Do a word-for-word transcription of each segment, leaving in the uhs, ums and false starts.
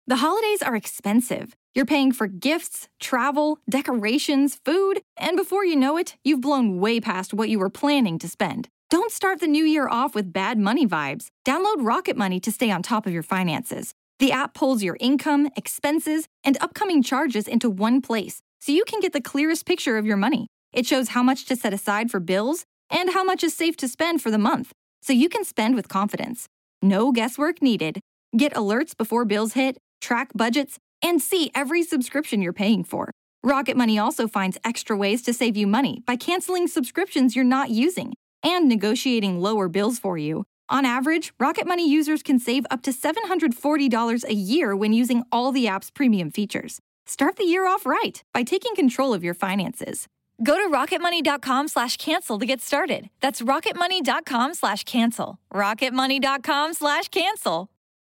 The holidays are expensive. You're paying for gifts, travel, decorations, food, and before you know it, you've blown way past what you were planning to spend. Don't start the new year off with bad money vibes. Download Rocket Money to stay on top of your finances. The app pulls your income, expenses, and upcoming charges into one place, so you can get the clearest picture of your money. It shows how much to set aside for bills and how much is safe to spend for the month, so you can spend with confidence. No guesswork needed. Get alerts before bills hit, track budgets, and see every subscription you're paying for. Rocket Money also finds extra ways to save you money by canceling subscriptions you're not using and negotiating lower bills for you. On average, Rocket Money users can save up to seven hundred forty dollars a year when using all the app's premium features. Start the year off right by taking control of your finances. Go to rocketmoney.com slash cancel to get started. That's rocketmoney.com slash cancel. rocketmoney.com slash cancel.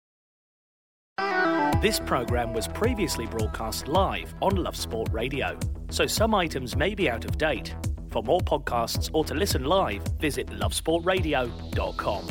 This programme was previously broadcast live on Love Sport Radio, so some items may be out of date. For more podcasts or to listen live, visit love sport radio dot com.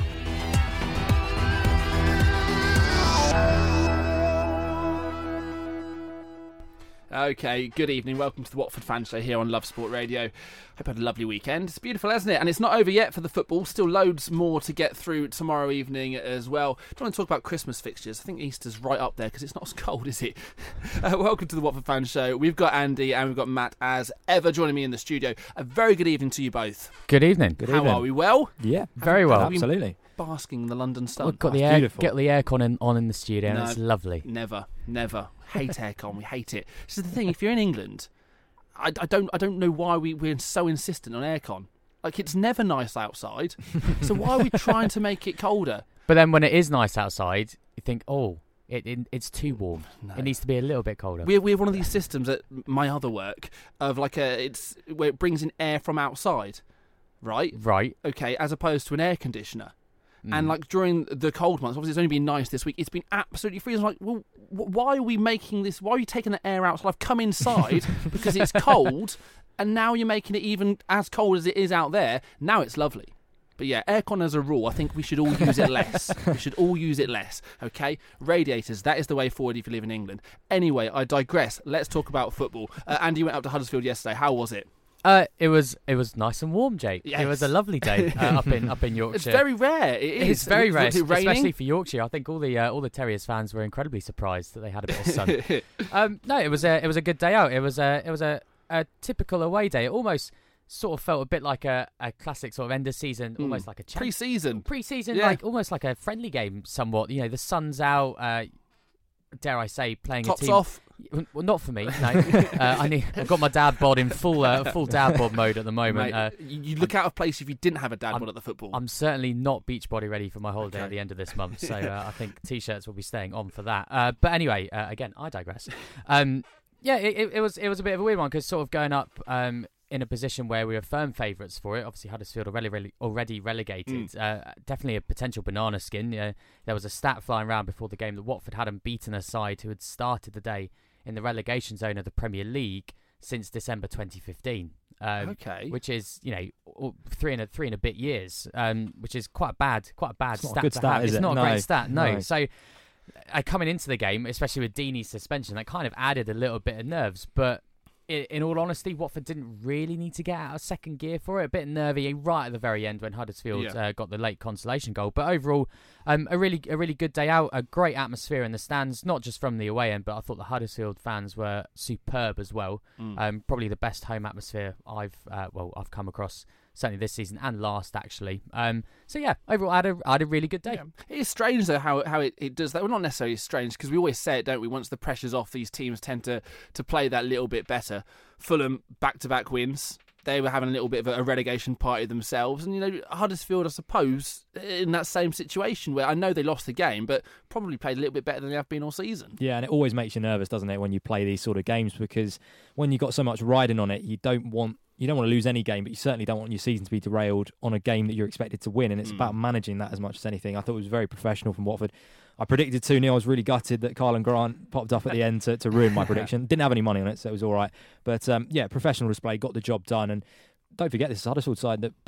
Okay, good evening. Welcome to the Watford Fan Show here on Love Sport Radio. Hope you had a lovely weekend. It's beautiful, hasn't it? And it's not over yet for the football. Still loads more to get through tomorrow evening as well. Do you want to talk about Christmas fixtures? I think Easter's right up there because it's not as cold, is it? Uh, welcome to the Watford Fan Show. We've got Andy and we've got Matt as ever joining me in the studio. A very good evening to you both. Good evening. Good How evening. are we? Well? Yeah, very well. Absolutely. Basking in the London sun. We've got Oh, the air, beautiful. get the aircon in, on in the studio. No, and it's lovely. Never, never. Hate aircon. We hate it. This is the thing. If you're in England, I, I don't, I don't know why we, we're so insistent on aircon. Like, it's never nice outside. So why are we trying to make it colder? But then when it is nice outside, you think, oh, it, it it's too warm. No. It needs to be a little bit colder. We're we're one of these systems at my other work of like a it's where it brings in air from outside, right? Right. Okay, as opposed to an air conditioner. And like during the cold months, obviously it's only been nice this week. It's been absolutely freezing. Like, well, why are we making this? Why are you taking the air out? So I've come inside because it's cold, and now you're making it even as cold as it is out there. Now it's lovely. But yeah, aircon as a rule, I think we should all use it less. We should all use it less, okay? Radiators, that is the way forward if you live in England. Anyway, I digress. Let's talk about football. Uh, Andy went up to Huddersfield yesterday. How was it? Uh, it was it was nice and warm, Jake. Yes. It was a lovely day uh, up in up in Yorkshire. It's very rare. It is. It's very rare, Was it raining? especially for Yorkshire. I think all the uh, all the Terriers fans were incredibly surprised that they had a bit of sun. um, no, it was a it was a good day out. It was a it was a, a typical away day. It almost sort of felt a bit like a, a classic sort of end of season, mm. almost like a champ- pre-season, pre-season, yeah. like almost like a friendly game, somewhat. You know, the sun's out. Uh, dare I say, playing Tops a team. off. Well, not for me. No, uh, I need. I've got my dad bod in full uh, full dad bod mode at the moment. Mate, uh, you look out of place if you didn't have a dad I'm, bod at the football. I'm certainly not beach body ready for my holiday okay. at the end of this month, so uh, I think t-shirts will be staying on for that. Uh, but anyway, uh, again, I digress. Um, yeah, it, it was it was a bit of a weird one because sort of going up um, in a position where we were firm favourites for it. Obviously, Huddersfield already rele- already relegated. Mm. Uh, definitely a potential banana skin. Uh, there was a stat flying around before the game that Watford hadn't beaten a side who had started the day in the relegation zone of the Premier League since December twenty fifteen. Um, okay, which is you know three and a three and a bit years, um, which is quite a bad, quite a bad it's stat not a good to stat, have. Is it's it? not no. a great stat, no. no. So, uh, coming into the game, especially with Deeney's suspension, that kind of added a little bit of nerves. But in, in all honesty, Watford didn't really need to get out of second gear for it. A bit nervy right at the very end when Huddersfield yeah. uh, got the late consolation goal. But overall, um, a really a really good day out. A great atmosphere in the stands, not just from the away end, but I thought the Huddersfield fans were superb as well. Mm. Um, probably the best home atmosphere I've uh, well I've come across. Certainly this season and last, actually. Um, so, yeah, overall, I had a, I had a really good day. Yeah. It is strange, though, how how it, it does that. Well, not necessarily strange, because we always say it, don't we? Once the pressure's off, these teams tend to, to play that little bit better. Fulham, back-to-back wins. They were having a little bit of a relegation party themselves. And, you know, Huddersfield, I suppose, in that same situation where I know they lost the game, but probably played a little bit better than they have been all season. Yeah, and it always makes you nervous, doesn't it, when you play these sort of games, because when you've got so much riding on it, you don't want you don't want to lose any game, but you certainly don't want your season to be derailed on a game that you're expected to win, and it's mm. about managing that as much as anything. I thought it was very professional from Watford. I predicted two nil. I was really gutted that Carlin Grant popped up at the end to, to ruin my prediction. Didn't have any money on it, so it was all right. But um, yeah, professional display, got the job done. And don't forget, this is Huddersfield side that beat us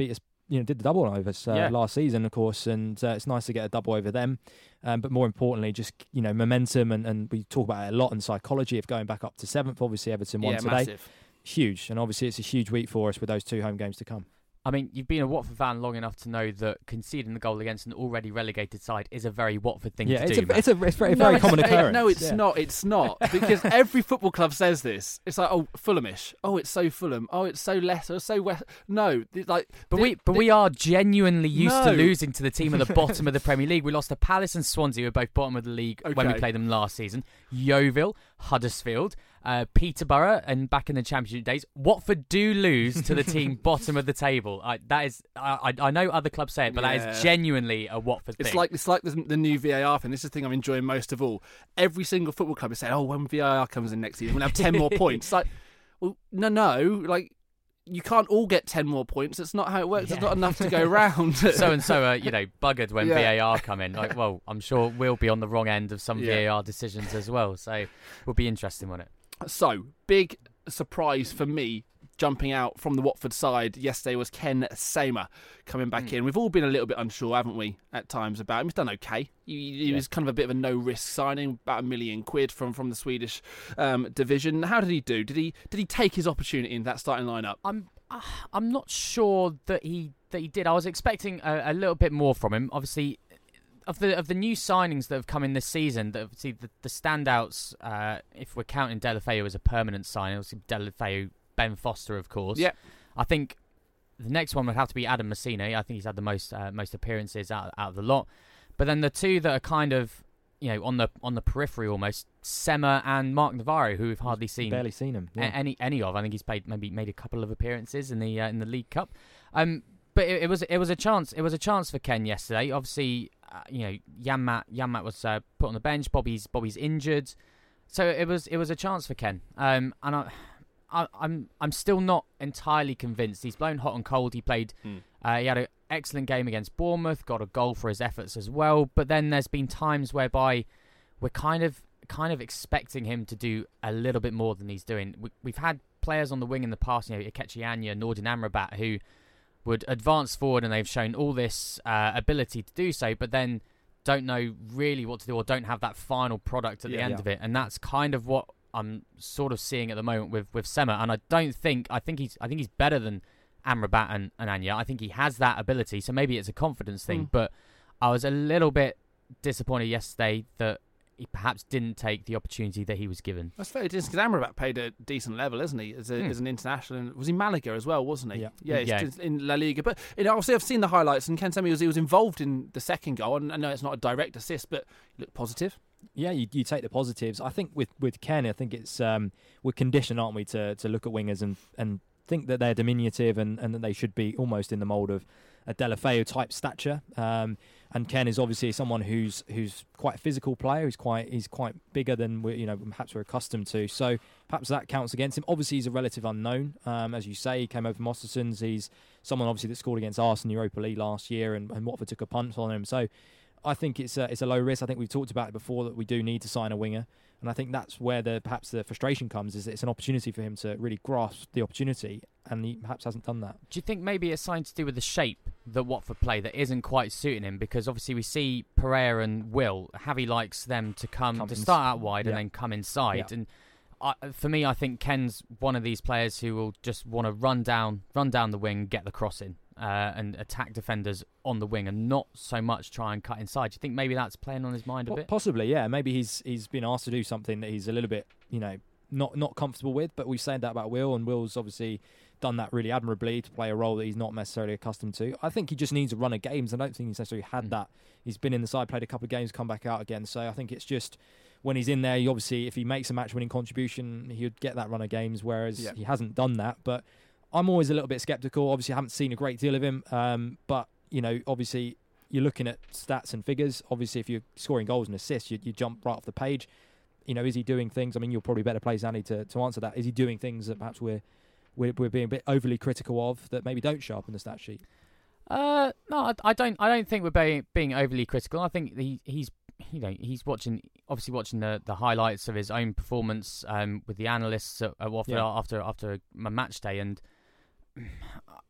you know did the double over uh, Yeah. last season, of course, and uh, it's nice to get a double over them. Um, but more importantly, just you know momentum, and, and we talk about it a lot in psychology of going back up to seventh. Obviously, Everton won Yeah, today, massive. huge, and obviously it's a huge week for us with those two home games to come. I mean, you've been a Watford fan long enough to know that conceding the goal against an already relegated side is a very Watford thing Yeah, to it's do. a, Matt. it's a it's very, No, very it's- common it- occurrence. No, it's Yeah. not. It's not because every football club says this. It's like, oh, Fulhamish. Oh, it's so Fulham. Oh, it's so Leicester. So West. No, th- like. But th- we, but th- we are genuinely used No. to losing to the team at the bottom of the Premier League. We lost to Palace and Swansea, who were both bottom of the league when we Okay. played them last season. Yeovil, Huddersfield, uh, Peterborough, and back in the Championship days, Watford do lose to the team bottom of the table. I, that is, I, I I know other clubs say it, but that Yeah. is genuinely a Watford It's thing. like it's like the, the new V A R thing. This is the thing I'm enjoying most of all. Every single football club is saying, "Oh, when V A R comes in next season, we'll have ten more points." Like, well, no, no, like you can't all get ten more points. That's not how it works. There's Yeah. not enough to go round. so and so are, you know, buggered when Yeah. V A R come in. Like, well, I'm sure we'll be on the wrong end of some Yeah. V A R decisions as well. So, will be interesting, won't it? So, big surprise for me jumping out from the Watford side yesterday was Ken Samer coming back Mm. in. We've all been a little bit unsure, haven't we, at times about him. He's done okay. He, he Yeah. was kind of a bit of a no-risk signing, about a million quid from, from the Swedish um, division. How did he do? Did he did he take his opportunity in that starting lineup? I'm uh, I'm not sure that he that he did. I was expecting a, a little bit more from him. Obviously, of the of the new signings that have come in this season, that obviously the, the standouts, uh, if we're counting Deulofeu as a permanent signing, obviously Deulofeu, Ben Foster, of course. Yeah. I think the next one would have to be Adam Messina. I think he's had the most uh, most appearances out out of the lot. But then the two that are kind of, you know, on the on the periphery almost, Sema and Mark Navarro, who we've hardly seen Barely seen him. a- Yeah. any any of. I think he's played maybe made a couple of appearances in the uh, in the League Cup. Um, but it, it was it was a chance. It was a chance for Ken yesterday. Obviously, uh, you know, Janmat Janmat was uh, put on the bench. Bobby's Bobby's injured, so it was it was a chance for Ken. Um, and I. I, I'm I'm still not entirely convinced. He's blown hot and cold. He played. Mm. Uh, he had an excellent game against Bournemouth. Got a goal for his efforts as well. But then there's been times whereby we're kind of kind of expecting him to do a little bit more than he's doing. We, we've had players on the wing in the past, you know, Ikechi Anya, Nordin Amrabat, who would advance forward and they've shown all this uh, ability to do so, but then don't know really what to do or don't have that final product at the Yeah. end Yeah. of it. And that's kind of what I'm sort of seeing at the moment with with Sema. And I don't think I think he's I think he's better than Amrabat and, and Anya. I think he has that ability. So maybe it's a confidence thing. Mm. But I was a little bit disappointed yesterday that he perhaps didn't take the opportunity that he was given. That's very decent because Amrabat played at a decent level, isn't he? As, a, Hmm. as an international, and was he Malaga as well, wasn't he? Yeah. yeah, it's Yeah. just in La Liga. But you know, obviously, I've seen the highlights, and Ken Sema was he was involved in the second goal. And I know it's not a direct assist, but he looked positive. Yeah, you, you take the positives. I think with, with Ken, I think it's um, we're conditioned, aren't we, to to look at wingers and, and think that they're diminutive and, and that they should be almost in the mould of a Deulofeu type stature. Um, and Ken is obviously someone who's who's quite a physical player. He's quite he's quite bigger than we you know perhaps we're accustomed to. So perhaps that counts against him. Obviously, he's a relative unknown, um, as you say. He came over from Ostersund's. He's someone obviously that scored against Arsenal Europa League last year, and, and Watford took a punt on him. So I think it's a, it's a low risk. I think we've talked about it before that we do need to sign a winger, and I think that's where the perhaps the frustration comes. Is that it's an opportunity for him to really grasp the opportunity, and he perhaps hasn't done that. Do you think maybe it's something to do with the shape that Watford play that isn't quite suiting him? Because obviously we see Pereira and Will, Javi likes them to come Come to ins- start out wide yeah. and then come inside. Yeah. And I, for me, I think Ken's one of these players who will just want to run down, run down the wing, get the cross in, uh, and attack defenders on the wing, and not so much try and cut inside. Do you think maybe that's playing on his mind a Po- bit? Possibly, yeah. Maybe he's he's been asked to do something that he's a little bit, you know, not not comfortable with. But we've said that about Will, and Will's obviously done that really admirably to play a role that he's not necessarily accustomed to. I think he just needs a run of games. I don't think he's necessarily had Mm. that. He's been in the side, played a couple of games, come back out again. So I think it's just when he's in there, he obviously, if he makes a match-winning contribution, he would get that run of games, whereas Yeah. he hasn't done that. But I'm always a little bit sceptical. Obviously, I haven't seen a great deal of him. Um, but, you know, obviously, you're looking at stats and figures. Obviously, if you're scoring goals and assists, you, you jump right off the page. You know, is he doing things? I mean, you're probably better placed, Andy, to, to answer that. Is he doing things that perhaps we're, we're we're being a bit overly critical of that maybe don't show up in the stat sheet? Uh, no, I, I don't. I don't think we're being being overly critical. I think he, he's, you know, he's watching, obviously watching the, the highlights of his own performance um, with the analysts at, at Watford Yeah. after after a match day, and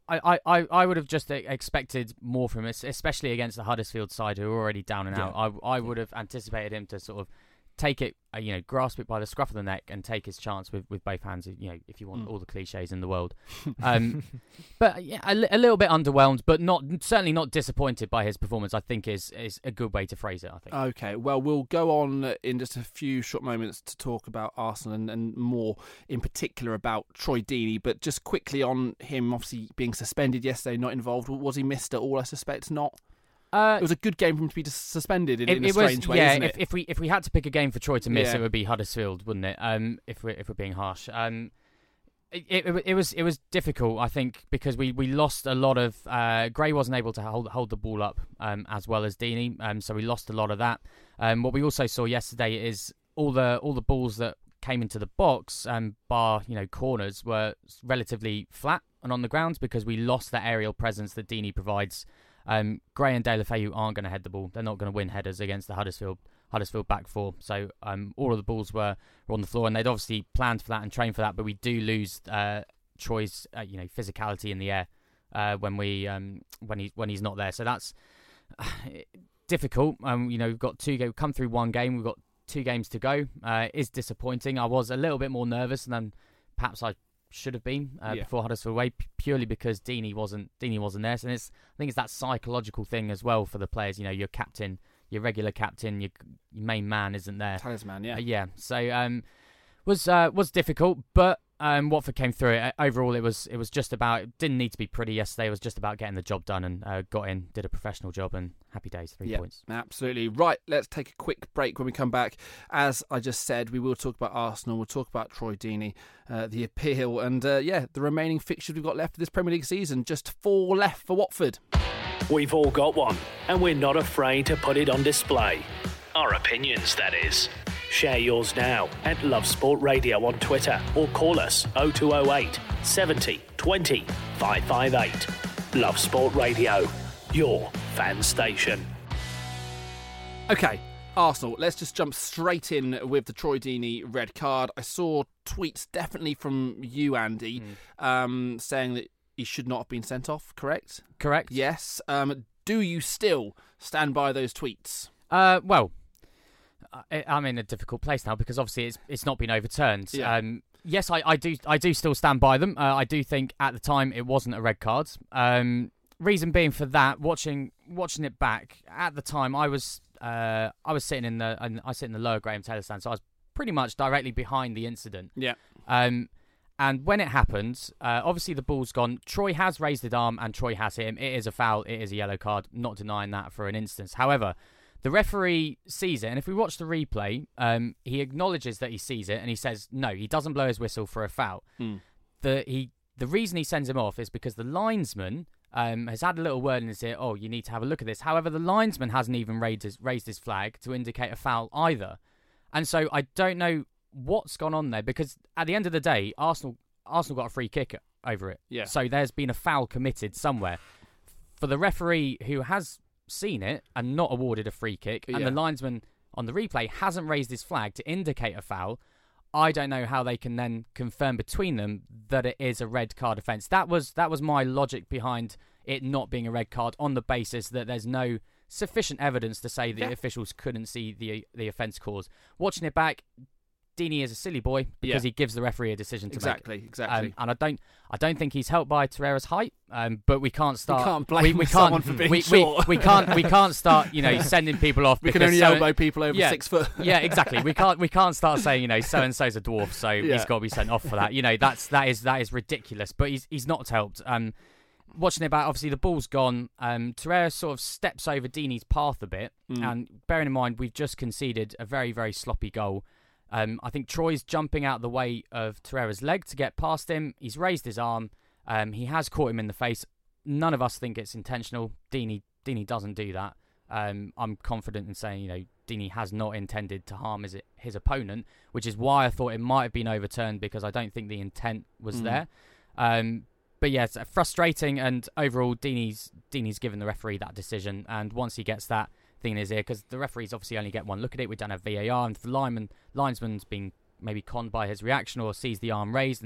I, I, I would have just expected more from us, especially against the Huddersfield side who are already down and Yeah. out. I, I would have anticipated him to sort of take it, uh, you know, grasp it by the scruff of the neck and take his chance with, with both hands, you know, if you want Mm. all the cliches in the world. Um, but yeah, a, li- a little bit underwhelmed, but not certainly not disappointed by his performance, I think is, is a good way to phrase it, I think. Okay, well, we'll go on in just a few short moments to talk about Arsenal and, and more in particular about Troy Deeney, but just quickly on him obviously being suspended yesterday, not involved. Was he missed at all? I suspect not. Uh, It was a good game for him to be dis- suspended in, It, in a it was, strange way, yeah. isn't If, it? if we if we had to pick a game for Troy to miss, Yeah. it would be Huddersfield, wouldn't it? Um, if we're if we're being harsh, um, it, it, it was it was difficult, I think, because we, we lost a lot of. Uh, Gray wasn't able to hold hold the ball up um as well as Deeney, um, so we lost a lot of that. Um, what we also saw yesterday is all the all the balls that came into the box, um, bar you know corners, were relatively flat and on the ground because we lost that aerial presence that Deeney provides. Um, Gray and De La Feu aren't going to head the ball. They're not going to win headers against the Huddersfield Huddersfield back four. So um, all of the balls were, were on the floor, and they'd obviously planned for that and trained for that. But we do lose uh, Troy's uh, you know physicality in the air uh, when we um, when he when he's not there. So that's uh, difficult. Um, you know we've got two go come through one game. We've got two games to go. Uh, it is disappointing. I was a little bit more nervous than perhaps I should have been uh, Yeah. before Huddersfield away, p- purely because Deeney wasn't Deeney wasn't there. So it's I think it's that psychological thing as well for the players. You know, your captain, your regular captain, your, your main man isn't there. Talisman, yeah. Uh, yeah. So um, was uh, was difficult, but um, Watford came through it. Overall, it was it was just about. It didn't need to be pretty yesterday. It was just about getting the job done and uh, got in, did a professional job, and happy days. Three Yeah, points. absolutely. Right, let's take a quick break. When we come back, as I just said, we will talk about Arsenal, we'll talk about Troy Deeney, uh, the appeal, and uh, yeah, the remaining fixtures we've got left for this Premier League season. Just four left for Watford. We've all got one, and we're not afraid to put it on display. Our opinions, that is. Share yours now at Love Sport Radio on Twitter or call us oh two oh eight, seventy, twenty, five five eight. Love Sport Radio, your fan station. Okay, Arsenal, let's just jump straight in with the Troy Deeney red card. I saw tweets definitely from you, Andy, Mm. um, saying that he should not have been sent off, correct? Correct. Yes. Um, do you still stand by those tweets? Uh, well, I, I'm in a difficult place now because obviously it's it's not been overturned. Yeah. Um, yes, I, I do I do still stand by them. Uh, I do think at the time it wasn't a red card. Um, reason being for that, watching watching it back at the time, I was uh, I was sitting in the and I sit in the lower Graham Taylor stand, so I was pretty much directly behind the incident. Yeah. Um, and when it happened, uh, obviously the ball's gone. Troy has raised his arm and Troy has hit him. It is a foul. It is a yellow card. Not denying that for an instance. However, the referee sees it, and if we watch the replay, um, he acknowledges that he sees it, and he says no, he doesn't blow his whistle for a foul. Hmm. The he the reason he sends him off is because the linesman um, has had a little word in his ear. Oh, you need to have a look at this. However, the linesman hasn't even raised his, raised his flag to indicate a foul either, and so I don't know what's gone on there because at the end of the day, Arsenal Arsenal got a free kick over it. Yeah. So there's been a foul committed somewhere. For the referee who has seen it and not awarded a free kick, and Yeah. the linesman on the replay hasn't raised his flag to indicate a foul, I don't know how they can then confirm between them that it is a red card offence. That was that was my logic behind it not being a red card, on the basis that there's no sufficient evidence to say the Yeah. officials couldn't see the the offence cause. Watching it back, Deeney is a silly boy because Yeah. he gives the referee a decision to Exactly, make. exactly. Um, and I don't, I don't think he's helped by Torreira's height. Um, but we can't start. can't blame we, we someone can't, for being we, short. We, we can't. We can't start. You know, sending people off. we can because only so- elbow people over yeah, six foot. yeah, exactly. We can't. We can't start saying, you know, so and so's a dwarf, so Yeah. he's got to be sent off for that. You know, that's that is that is ridiculous. But he's he's not helped. Um, watching it back, obviously the ball's gone. Um, Torreira sort of steps over Deeney's path a bit, Mm. and bearing in mind we've just conceded a very very sloppy goal. Um, I think Troy's jumping out the way of Torreira's leg to get past him. He's raised his arm. Um, he has caught him in the face. None of us think it's intentional. Deeney Deeney doesn't do that. Um, I'm confident in saying, you know, Deeney has not intended to harm his his opponent, which is why I thought it might have been overturned, because I don't think the intent was Mm. there. Um, but yeah, it's frustrating, and overall, Deeney's Deeney's given the referee that decision, and once he gets that thing in his ear, because the referees obviously only get one look at it, we don't have V A R, and if the lineman linesman's been maybe conned by his reaction or sees the arm raised and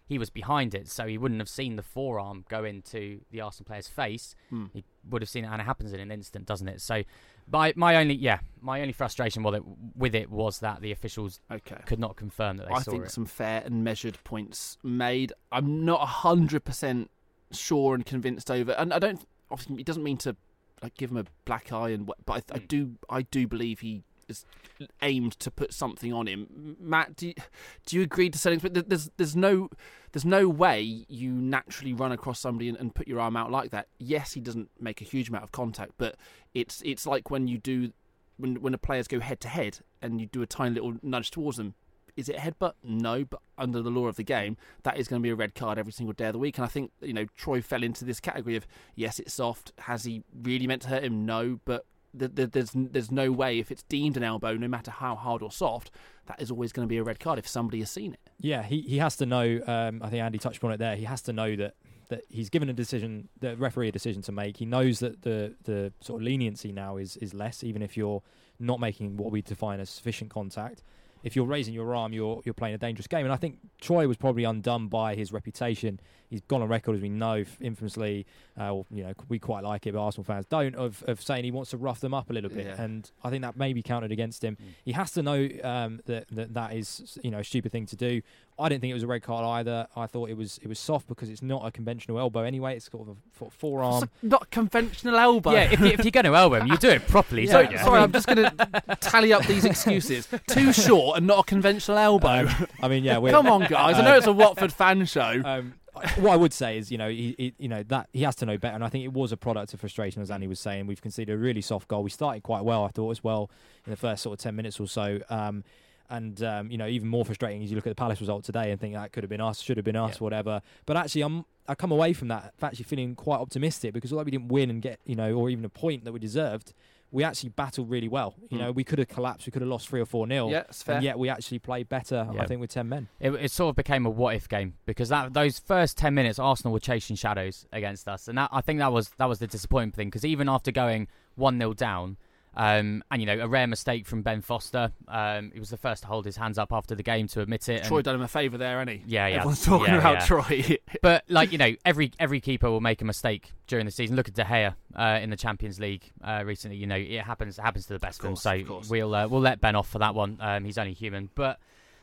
he was behind it, so he wouldn't have seen the forearm go into the Arsenal player's face. Mm. He would have seen it, and it happens in an instant, doesn't it? So, my my only yeah, my only frustration with it, with it was that the officials okay. could not confirm that they I saw think it. some fair and measured points made. I'm not one hundred percent sure and convinced over, and I don't. Obviously, it doesn't mean to like give him a black eye, and but I, I do I do believe he is aimed to put something on him. Matt, do you, do you agree to certain? But there's there's no there's no way you naturally run across somebody and, and put your arm out like that. Yes, he doesn't make a huge amount of contact, but it's it's like when you do when when the players go head to head and you do a tiny little nudge towards them. Is it a headbutt? No, but under the law of the game, that is going to be a red card every single day of the week. And I think, you know, Troy fell into this category of, yes, it's soft. Has he really meant to hurt him? No, but th- th- there's there's no way, if it's deemed an elbow, no matter how hard or soft, that is always going to be a red card if somebody has seen it. Yeah, he, he has to know, um, I think Andy touched upon it there, he has to know that, that he's given a decision, the referee a decision to make. He knows that the, the sort of leniency now is, is less, even if you're not making what we define as sufficient contact. If you're raising your arm, you're you're playing a dangerous game. And I think Troy was probably undone by his reputation. He's gone on record, as we know, infamously, uh, or, you know, we quite like it, but Arsenal fans don't, of, of saying he wants to rough them up a little bit. Yeah. And I think that may be counted against him. Mm. He has to know um, that, that that is, you know, a stupid thing to do. I didn't think it was a red card either. I thought it was it was soft because it's not a conventional elbow anyway. It's sort of a forearm. It's not a conventional elbow. Yeah, if, you, if you're going to elbow him, you do it properly, Yeah. don't you? So, sorry, I'm just going to tally up these excuses. Too short and not a conventional elbow. Um, I mean, yeah. We're, Come on, guys. I know it's a Watford fan show. Um, what I would say is, you know, he, he, you know that he has to know better, and I think it was a product of frustration, as Andy was saying. We've conceded a really soft goal. We started quite well, I thought, as well, in the first sort of ten minutes or so. Um, and um, you know, even more frustrating is you look at the Palace result today and think that could have been us, should have been us, yeah. whatever. But actually, I'm I come away from that actually feeling quite optimistic because although we didn't win and get, you know, or even a point that we deserved, we actually battled really well. You mm. know, we could have collapsed, we could have lost three or four nil, yeah, it's fair. And yet we actually played better. Yeah. I think with ten men. It, it sort of became a what-if game because that those first ten minutes, Arsenal were chasing shadows against us, and that, I think that was that was the disappointing thing because even after going one nil down. Um, and, you know, a rare mistake from Ben Foster. Um, he was the first to hold his hands up after the game to admit it. Troy done him a favour there, hasn't he? Yeah, yeah. Everyone's talking yeah, about yeah. Troy. But, like, you know, every every keeper will make a mistake during the season. Look at De Gea uh, in the Champions League uh, recently. You know, it happens it happens to the best of, course, of them. So we'll uh, we'll let Ben off for that one. Um, he's only human. But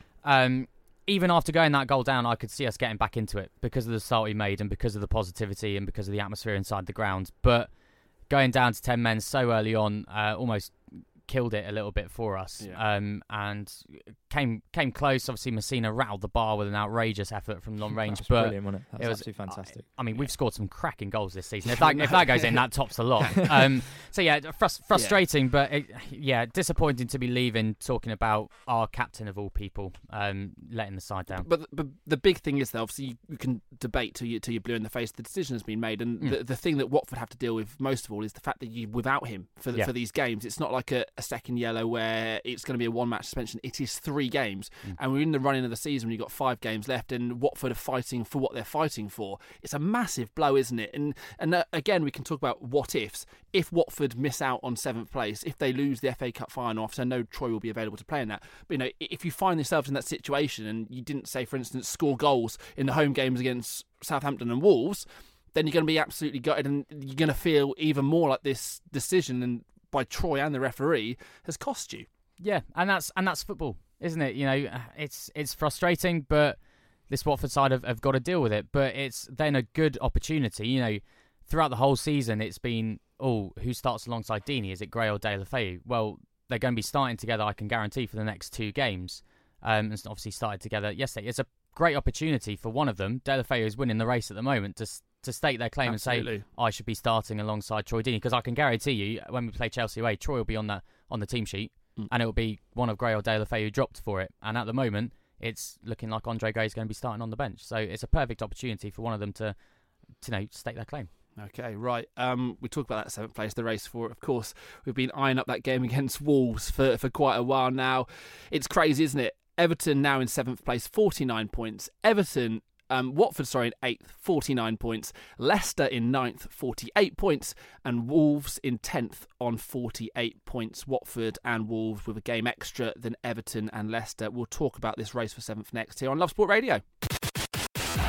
um, even after going that goal down, I could see us getting back into it because of the start we made and because of the positivity and because of the atmosphere inside the ground. But going down to ten men so early on uh, almost killed it a little bit for us, yeah. um, and came came close. Obviously, Messina rattled the bar with an outrageous effort from long range, that was but brilliant, wasn't it? That was it was absolutely fantastic. I, I mean, yeah. we've scored some cracking goals this season. If that if that goes in, that tops the lot. Um, so yeah, frust- frustrating, yeah. but it, yeah, disappointing to be leaving. Talking about our captain of all people, um, letting the side down. But, but the big thing is that obviously you, you can debate till you till you're blue in the face. The decision has been made, and mm. the the thing that Watford have to deal with most of all is the fact that you without him for the, yeah. for these games. It's not like a, a second yellow where it's going to be a one-match suspension. It is three games. Mm. And we're in the running of the season when you've got five games left and Watford are fighting for what they're fighting for. It's a massive blow, isn't it? And and uh, again, we can talk about what-ifs. If Watford miss out on seventh place, if they lose the F A Cup final, obviously I know Troy will be available to play in that. But, you know, if you find yourselves in that situation and you didn't, say, for instance, score goals in the home games against Southampton and Wolves, then you're going to be absolutely gutted and you're going to feel even more like this decision and by Troy and the referee has cost you. Yeah, and that's and that's football, isn't it? You know, it's it's frustrating, but this Watford side have, have got to deal with it. But it's then a good opportunity. You know, throughout the whole season, it's been, oh, who starts alongside Deeney? Is it Gray or Deulofeu? Well, they're going to be starting together, I can guarantee, for the next two games. Um, and obviously started together yesterday. It's a great opportunity for one of them. Deulofeu is winning the race at the moment to to stake their claim Absolutely. and say, I should be starting alongside Troy Deeney. Because I can guarantee you, when we play Chelsea away, Troy will be on the on the team sheet. Mm. And it will be one of Gray or Deulofeu who dropped for it. And at the moment, it's looking like Andre Gray is going to be starting on the bench. So it's a perfect opportunity for one of them to, to you know, stake their claim. Okay, right. Um, we talked about that seventh place, the race for it. Of course, we've been eyeing up that game against Wolves for, for quite a while now. It's crazy, isn't it? Everton now in seventh place, forty-nine points. Everton... Um, Watford, sorry, in eighth, forty-nine points. Leicester in ninth, forty-eight points. And Wolves in tenth on forty-eight points. Watford and Wolves with a game extra than Everton and Leicester. We'll talk about this race for seventh next here on Love Sport Radio.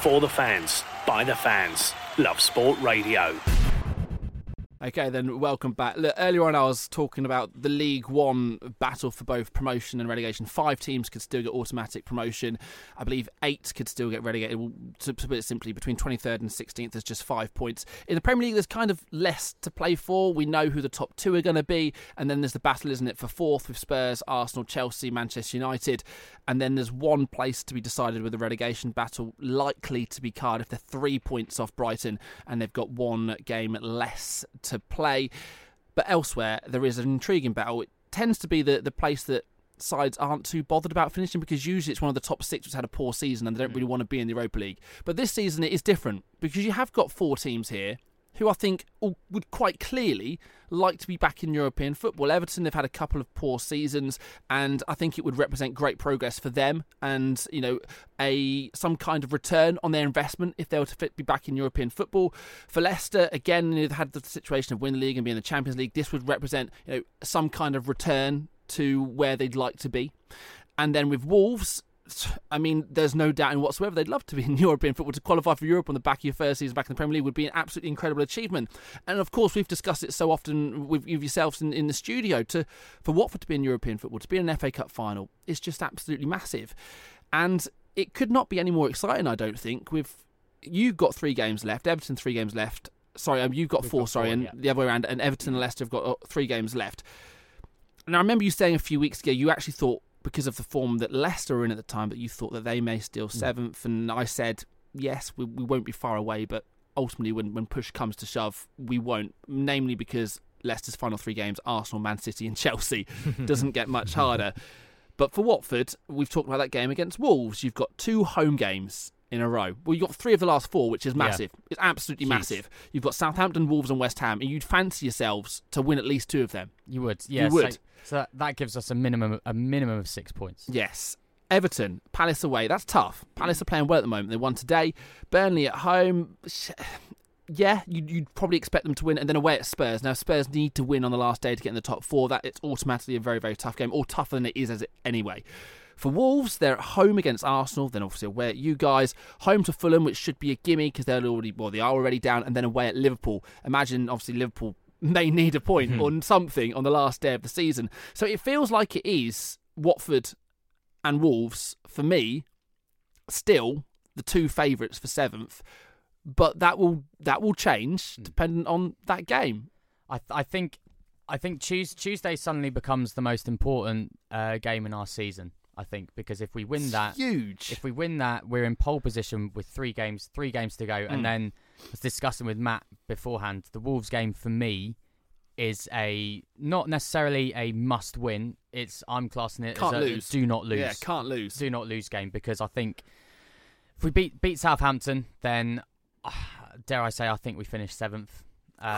For the fans, by the fans. Love Sport Radio. Okay, then welcome back. Look, earlier on I was talking about the League One battle for both promotion and relegation. Five teams could still get automatic promotion. I believe eight could still get relegated. Well, to, to put it simply, between twenty-third and sixteenth, there's just five points. In the Premier League, there's kind of less to play for. We know who the top two are going to be. And then there's the battle, isn't it, for fourth with Spurs, Arsenal, Chelsea, Manchester United. And then there's one place to be decided with the relegation battle, likely to be Cardiff. They're three points off Brighton, and they've got one game less to play. But elsewhere, there is an intriguing battle. It tends to be the, the place that sides aren't too bothered about finishing, because usually it's one of the top six that's had a poor season and they don't really want to be in the Europa League. But this season it is different, because you have got four teams here who I think would quite clearly like to be back in European football. Everton, they've had a couple of poor seasons, and I think it would represent great progress for them, and you know, a some kind of return on their investment if they were to fit, be back in European football. For Leicester, again, they've had the situation of winning the league and being in the Champions League. This would represent, you know, some kind of return to where they'd like to be. And then with Wolves, I mean, there's no doubt in whatsoever they'd love to be in European football. To qualify for Europe on the back of your first season back in the Premier League would be an absolutely incredible achievement. And of course, we've discussed it so often with, with yourselves in, in the studio. To for Watford to be in European football, to be in an F A Cup final, is just absolutely massive. And it could not be any more exciting, I don't think. With you've got three games left, Everton three games left. Sorry, um, you've got We've four. got sorry, four, and yeah. the other way around. And Everton and Leicester have got uh, three games left. And I remember you saying a few weeks ago, you actually thought, because of the form that Leicester were in at the time, that you thought that they may steal seventh. Mm. And I said, yes, we, we won't be far away, but ultimately when, when push comes to shove, we won't. Namely because Leicester's final three games, Arsenal, Man City and Chelsea, doesn't get much harder. But for Watford, we've talked about that game against Wolves. You've got two home games in a row. Well, you've got three of the last four, which is massive. Yeah. It's absolutely Jeez. massive. You've got Southampton, Wolves and West Ham, and you'd fancy yourselves to win at least two of them. You would, yeah. You would. So, so that, that gives us a minimum a minimum of six points. Yes. Everton, Palace away. That's tough. Palace are playing well at the moment. They won today. Burnley at home. Yeah, you'd, you'd probably expect them to win. And then away at Spurs. Now, Spurs need to win on the last day to get in the top four. That it's automatically a very, very tough game. Or tougher than it is as it anyway. For Wolves, they're at home against Arsenal, then obviously away at you guys. Home to Fulham, which should be a gimme because they're already, well, they are already down, and then away at Liverpool. Imagine, obviously, Liverpool may need a point mm-hmm. on something on the last day of the season. So it feels like it is Watford and Wolves, for me, still the two favourites for seventh. But that will that will change depending on that game. I th- I think I think Tuesday, Tuesday suddenly becomes the most important uh, game in our season. I think, because if we win it's that, huge. If we win that, we're in pole position with three games, three games to go. Mm. And then, I was discussing with Matt beforehand, the Wolves game for me is a not necessarily a must-win. It's I'm classing it can't as a lose. do not lose. Yeah, can't lose. Do not lose game, because I think if we beat beat Southampton, then uh, dare I say, I think we finish seventh.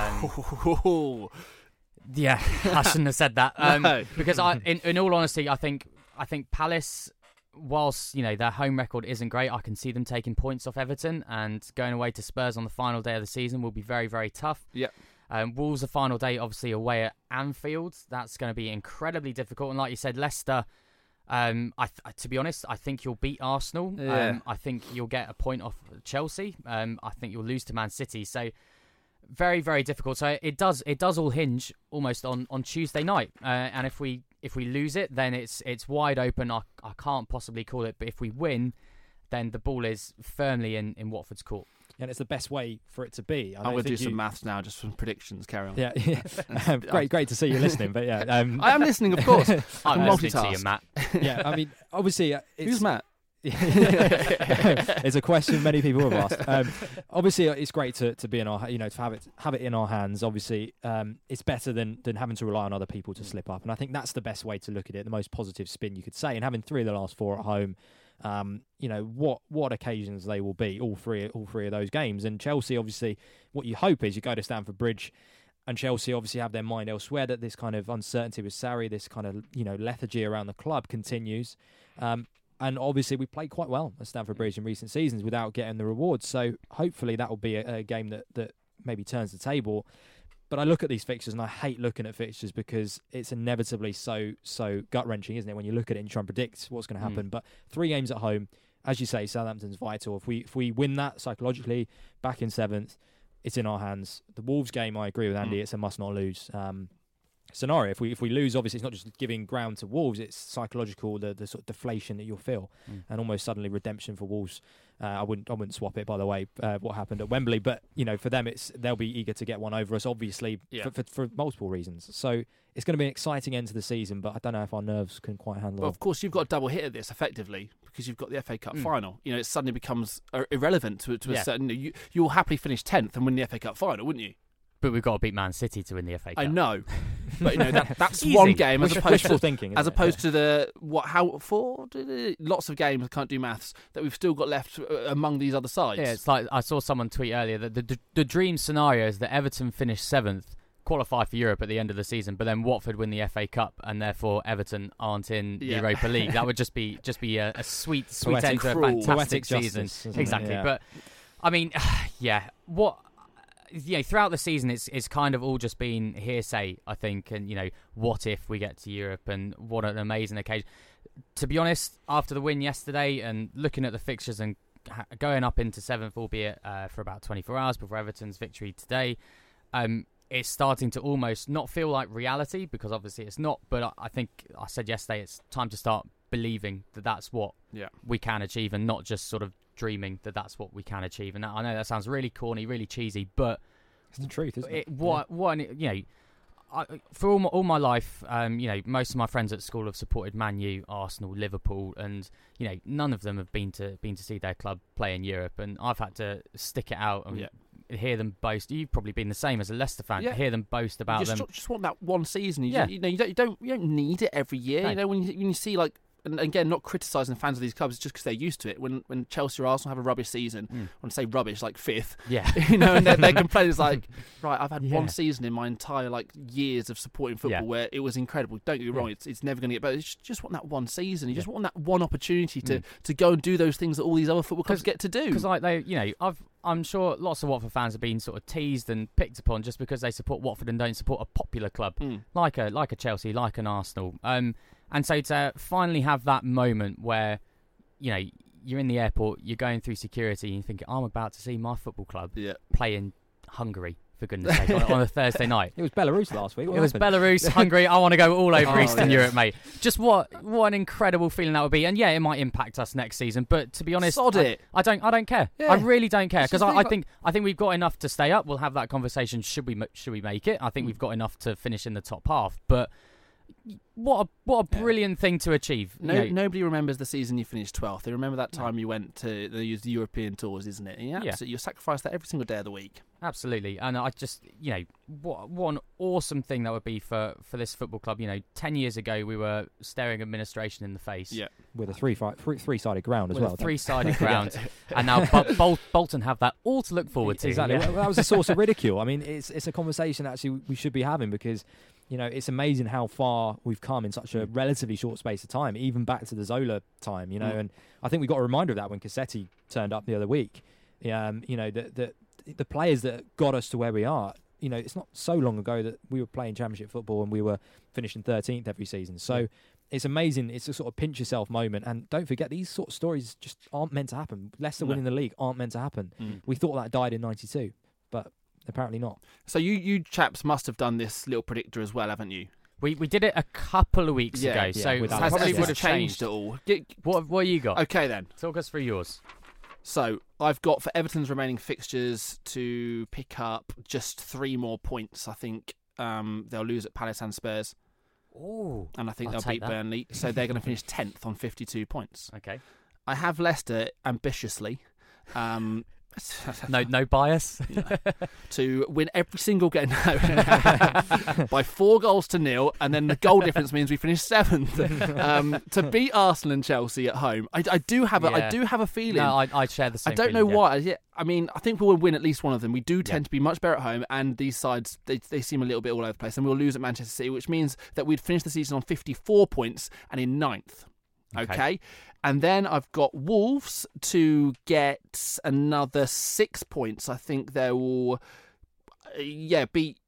Um, yeah, I shouldn't have said that. Um, no. Because I, in, in all honesty, I think. I think Palace, whilst you know their home record isn't great, I can see them taking points off Everton, and going away to Spurs on the final day of the season will be very, very tough. Yep. Um, Wolves, the final day, obviously away at Anfield. That's going to be incredibly difficult. And like you said, Leicester, um, I th- to be honest, I think you'll beat Arsenal. Yeah. Um, I think you'll get a point off Chelsea. Um, I think you'll lose to Man City. So very, very difficult. So it does it does all hinge almost on, on Tuesday night. Uh, and if we if we lose it, then it's it's wide open. I, I can't possibly call it. But if we win, then the ball is firmly in, in Watford's court. And it's the best way for it to be. I I'm going to do you... some maths now, just some predictions. Carry on. Yeah, yeah. um, great, great to see you listening. But yeah, um... I am listening, of course. I'm listening to you, Matt. Yeah, I mean, obviously, uh, it's... Who's Matt? It's a question many people have asked. Um, obviously, it's great to, to be in our, you know, to have it have it in our hands. Obviously, um, it's better than than having to rely on other people to slip up, and I think that's the best way to look at it. The most positive spin you could say, and having three of the last four at home. Um, you know what what occasions they will be, all three all three of those games. And Chelsea, obviously, what you hope is you go to Stamford Bridge, and Chelsea obviously have their mind elsewhere, that this kind of uncertainty with Sarri, this kind of, you know, lethargy around the club continues. Um, and obviously we played quite well at Stamford Bridge in recent seasons without getting the rewards. So hopefully that will be a, a game that, that maybe turns the table. But I look at these fixtures and I hate looking at fixtures because it's inevitably so so gut-wrenching, isn't it, when you look at it and try and predict what's going to happen. Mm. But three games at home, as you say, Southampton's vital. If we if we win that psychologically, back in seventh, it's in our hands. The Wolves game, I agree with Andy. Mm. It's a must not lose um, scenario. If we if we lose, obviously it's not just giving ground to Wolves. It's psychological, the the sort of deflation that you'll feel, mm. and almost suddenly redemption for Wolves. Uh, I wouldn't I wouldn't swap it, by the way, uh, what happened at Wembley. But you know, for them, it's they'll be eager to get one over us, obviously, yeah. for, for, for multiple reasons. So it's going to be an exciting end to the season, but I don't know if our nerves can quite handle it. Well, of course, you've got a double hit of this, effectively, because you've got the F A Cup mm. final. You know, it suddenly becomes uh, irrelevant to, to a yeah. certain... You, you will happily finish tenth and win the F A Cup final, wouldn't you? But we've got to beat Man City to win the F A Cup. I know, but you know that, that's one game as opposed to thinking, as it? opposed to the what how four lots of games. I can't do maths that we've still got left among these other sides. Yeah, it's like I saw someone tweet earlier that the the, the dream scenario is that Everton finish seventh, qualify for Europe at the end of the season, but then Watford win the F A Cup and therefore Everton aren't in yeah. the Europa League. That would just be just be a, a sweet sweet poetic, end to a cruel, fantastic season. Justice, exactly, yeah. But I mean, yeah, what. You know, throughout the season, it's it's kind of all just been hearsay, I think, and you know, what if we get to Europe, and what an amazing occasion. To be honest, after the win yesterday, and looking at the fixtures and going up into seventh, albeit uh, for about twenty-four hours before Everton's victory today, um, it's starting to almost not feel like reality, because obviously it's not. But I, I think I said yesterday, it's time to start believing that that's what yeah. we can achieve, and not just sort of dreaming that that's what we can achieve. And that, I know that sounds really corny, really cheesy, but it's the truth, isn't it? it what, yeah. what, you know, I, for all my, all my life, um, you know, most of my friends at school have supported Man U, Arsenal, Liverpool, and you know, none of them have been to been to see their club play in Europe, and I've had to stick it out and yeah. hear them boast. You've probably been the same as a Leicester fan. Yeah. Hear them boast about you just, them. Just want that one season. You, yeah. just, you know, you don't, you don't, you don't need it every year. No. You know, when you, when you see like. And again, not criticising the fans of these clubs just because they're used to it. When when Chelsea or Arsenal have a rubbish season, mm. when I say rubbish, like fifth, yeah, you know, and they're, they're complaining, it's like, right, I've had yeah. one season in my entire like years of supporting football yeah. where it was incredible. Don't get me wrong, yeah. it's it's never going to get better. You just, just want that one season. You yeah. just want that one opportunity to, mm. to go and do those things that all these other football clubs get to do. Because like they, you know, I've I'm sure lots of Watford fans have been sort of teased and picked upon just because they support Watford and don't support a popular club mm. like a like a Chelsea, like an Arsenal. Um. And so to finally have that moment where, you know, you're in the airport, you're going through security, and you think, I'm about to see my football club yeah. play in Hungary, for goodness sake, on, on a Thursday night. It was Belarus last week. What it happened? was Belarus, Hungary. I want to go all over oh, Eastern yes. Europe, mate. Just what what an incredible feeling that would be. And yeah, it might impact us next season, but to be honest, Sod I, it. I don't I don't care. Yeah. I really don't care, because I, really I got... think I think we've got enough to stay up. We'll have that conversation. Should we should we make it? I think mm. we've got enough to finish in the top half, but. What a what a brilliant yeah. thing to achieve. No, you know, nobody remembers the season you finished twelfth. They remember that time no. you went to the, the European tours, isn't it? And you, yeah. you sacrifice that every single day of the week. Absolutely. And I just, you know, what what an awesome thing that would be for, for this football club. You know, ten years ago we were staring administration in the face. Yeah. With a three fi- three, three-sided ground as With well. a three-sided ground. And now Bol- Bol- Bolton have that all to look forward to. Exactly. Yeah. Well, that was a source of ridicule. I mean, it's it's a conversation actually we should be having, because you know, it's amazing how far we've come in such a relatively short space of time, even back to the Zola time, you know. Mm. And I think we got a reminder of that when Cassetti turned up the other week. Um, you know, the, the the players that got us to where we are, you know, it's not so long ago that we were playing Championship football and we were finishing thirteenth every season. So yeah. it's amazing. It's a sort of pinch yourself moment. And don't forget, these sort of stories just aren't meant to happen. Leicester no. winning the league aren't meant to happen. Mm. We thought that died in ninety-two, but apparently not. So you, you chaps must have done this little predictor as well, haven't you? We we did it a couple of weeks yeah, ago, yeah, so it has, probably has would have changed changed. at all. What what you got? Okay then. Talk us through yours. So I've got for Everton's remaining fixtures to pick up just three more points. I think um, they'll lose at Palace and Spurs. Oh, and I think I'll they'll beat that. Burnley, so they're going to finish tenth on fifty-two points. Okay. I have Leicester ambitiously. Um, no, no bias. to win every single game by four goals to nil, and then the goal difference means we finish seventh. Um, to beat Arsenal and Chelsea at home, I, I do have a, yeah. I do have a feeling. No, I, I share the same. I don't feeling, know yeah. why. Yeah, I mean, I think we will win at least one of them. We do tend yeah. to be much better at home, and these sides they they seem a little bit all over the place. And we'll lose at Manchester City, which means that we'd finish the season on fifty-four points and in ninth. Okay. okay. And then I've got Wolves to get another six points. I think they will, uh, yeah, beat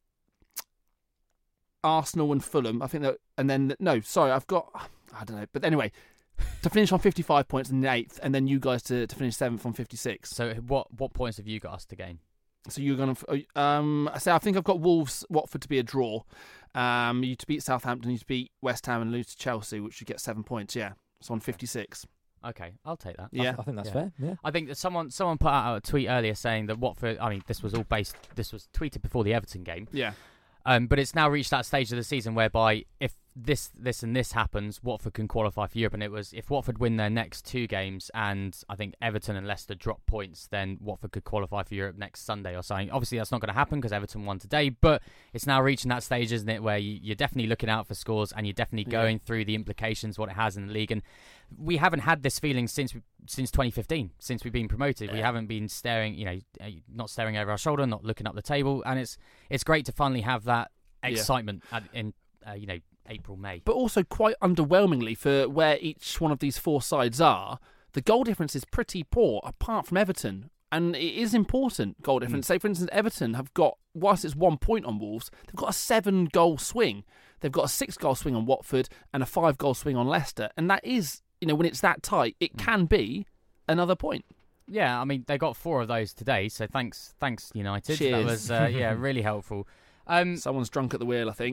Arsenal and Fulham. I think that, and then, no, sorry, I've got, I don't know. But anyway, to finish on fifty-five points in the eighth, and then you guys to, to finish seventh on fifty-six. So what what points have you got us to gain? So you're going to... Um, I say I think I've got Wolves, Watford to be a draw. Um, you to beat Southampton, you to beat West Ham and lose to Chelsea, which you get seven points, yeah. So on fifty-six. Okay, I'll take that. Yeah. I think that's Yeah. fair. Yeah. I think that someone someone put out a tweet earlier saying that Watford. I mean, this was all based. This was tweeted before the Everton game. Yeah. Um, but it's now reached that stage of the season whereby if this, this, and this happens, Watford can qualify for Europe. And it was if Watford win their next two games, and I think Everton and Leicester drop points, then Watford could qualify for Europe next Sunday or something. Obviously, that's not going to happen because Everton won today. But it's now reaching that stage, isn't it, where you, you're definitely looking out for scores and you're definitely going yeah. through the implications, what it has in the league. And we haven't had this feeling since since twenty fifteen, since we've been promoted. Yeah. We haven't been staring, you know, not staring over our shoulder, not looking up the table, and it's it's great to finally have that excitement yeah. at, in uh, you know April, May. But also quite underwhelmingly for where each one of these four sides are, the goal difference is pretty poor, apart from Everton. And it is important, goal difference. Mm. Say, for instance, Everton have got, whilst it's one point on Wolves, they've got a seven-goal swing. They've got a six-goal swing on Watford and a five-goal swing on Leicester. And that is, you know, when it's that tight, it mm. can be another point. Yeah, I mean, they got four of those today, so thanks, thanks United. Cheers. That was, uh, yeah, really helpful. Um, Someone's drunk at the wheel, I think.